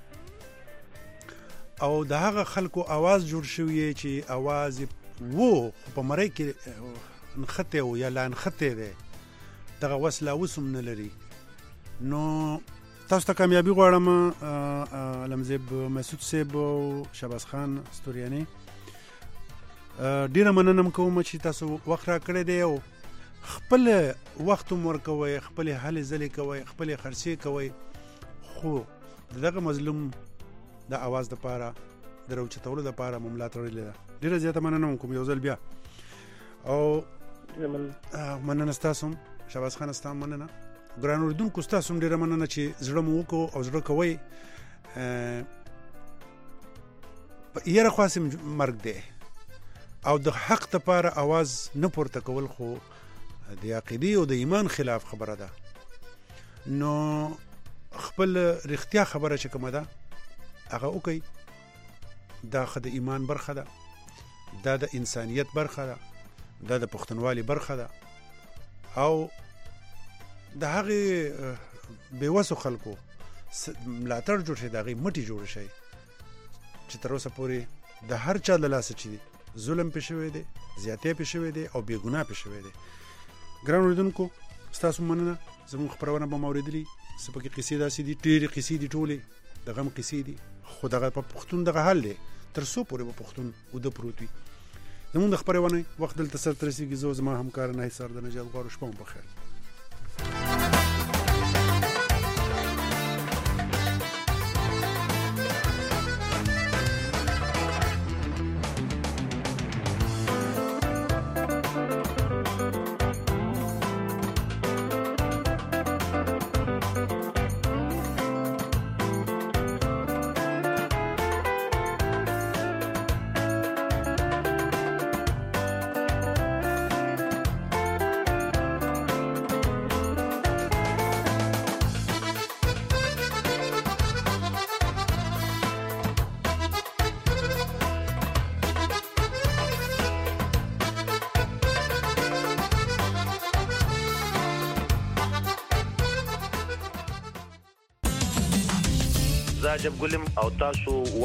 S1: او د هغه خلکو आवाज جوړ شوی چې आवाज وو په مړی کې نخته او یا لان خته ده دغه وسله وسم نه لري نو تاسو ته کامیابی غواړم علمزیب مسعود صاحب او شهباز خان ستوریانی ډیره مننه کوم چې تاسو وخت را کړی دی او خپل وخت ورکوي خپل حل ځلې کوي خپل خرڅې کوي خو دغه مظلوم د आवाज د پاره دروچتولو د پاره مملات ورلې ډیره زیاته مننه کوم یو ځل بیا او مننه تاسو شهباز خان ستاسو مننه ګران اوردونکو تاسو ډیره مننه چې زړه مو وکړو او زړه کوي یره خاصم مرګ دی او د حق لپاره आवाज نه پورته کول خو د عقیده او د ایمان خلاف خبره ده نو خپل رښتیا خبره چې کومه ده هغه وکي دا د ایمان برخه ده دا د انسانیت برخه ده دا د پښتونوالي برخه ده او د هغه بیوسو خلکو ملاتړ جوړ شي دغه مټي جوړ شي چې تر اوسه پورې د هر چا له لاسه چي ظلم پېښوي دي زیاتې پېښوي دي او بے ګناه پېښوي دي ګران اوریدونکو تاسو مننه زموږ خبرونه به موریدلی سپکه قصې داسې دي ډېرې قصې دي ټولې د غم قصې دي خو دغه په پښتون دغه حل دی تر څو پورې په پښتون او د پروت وي زموږ د خبرونه وخت دلته سره ترسيږي زو زما همکار نه سر د نجات غواړم شپه په خیر
S12: زاجب ګلم او تاسو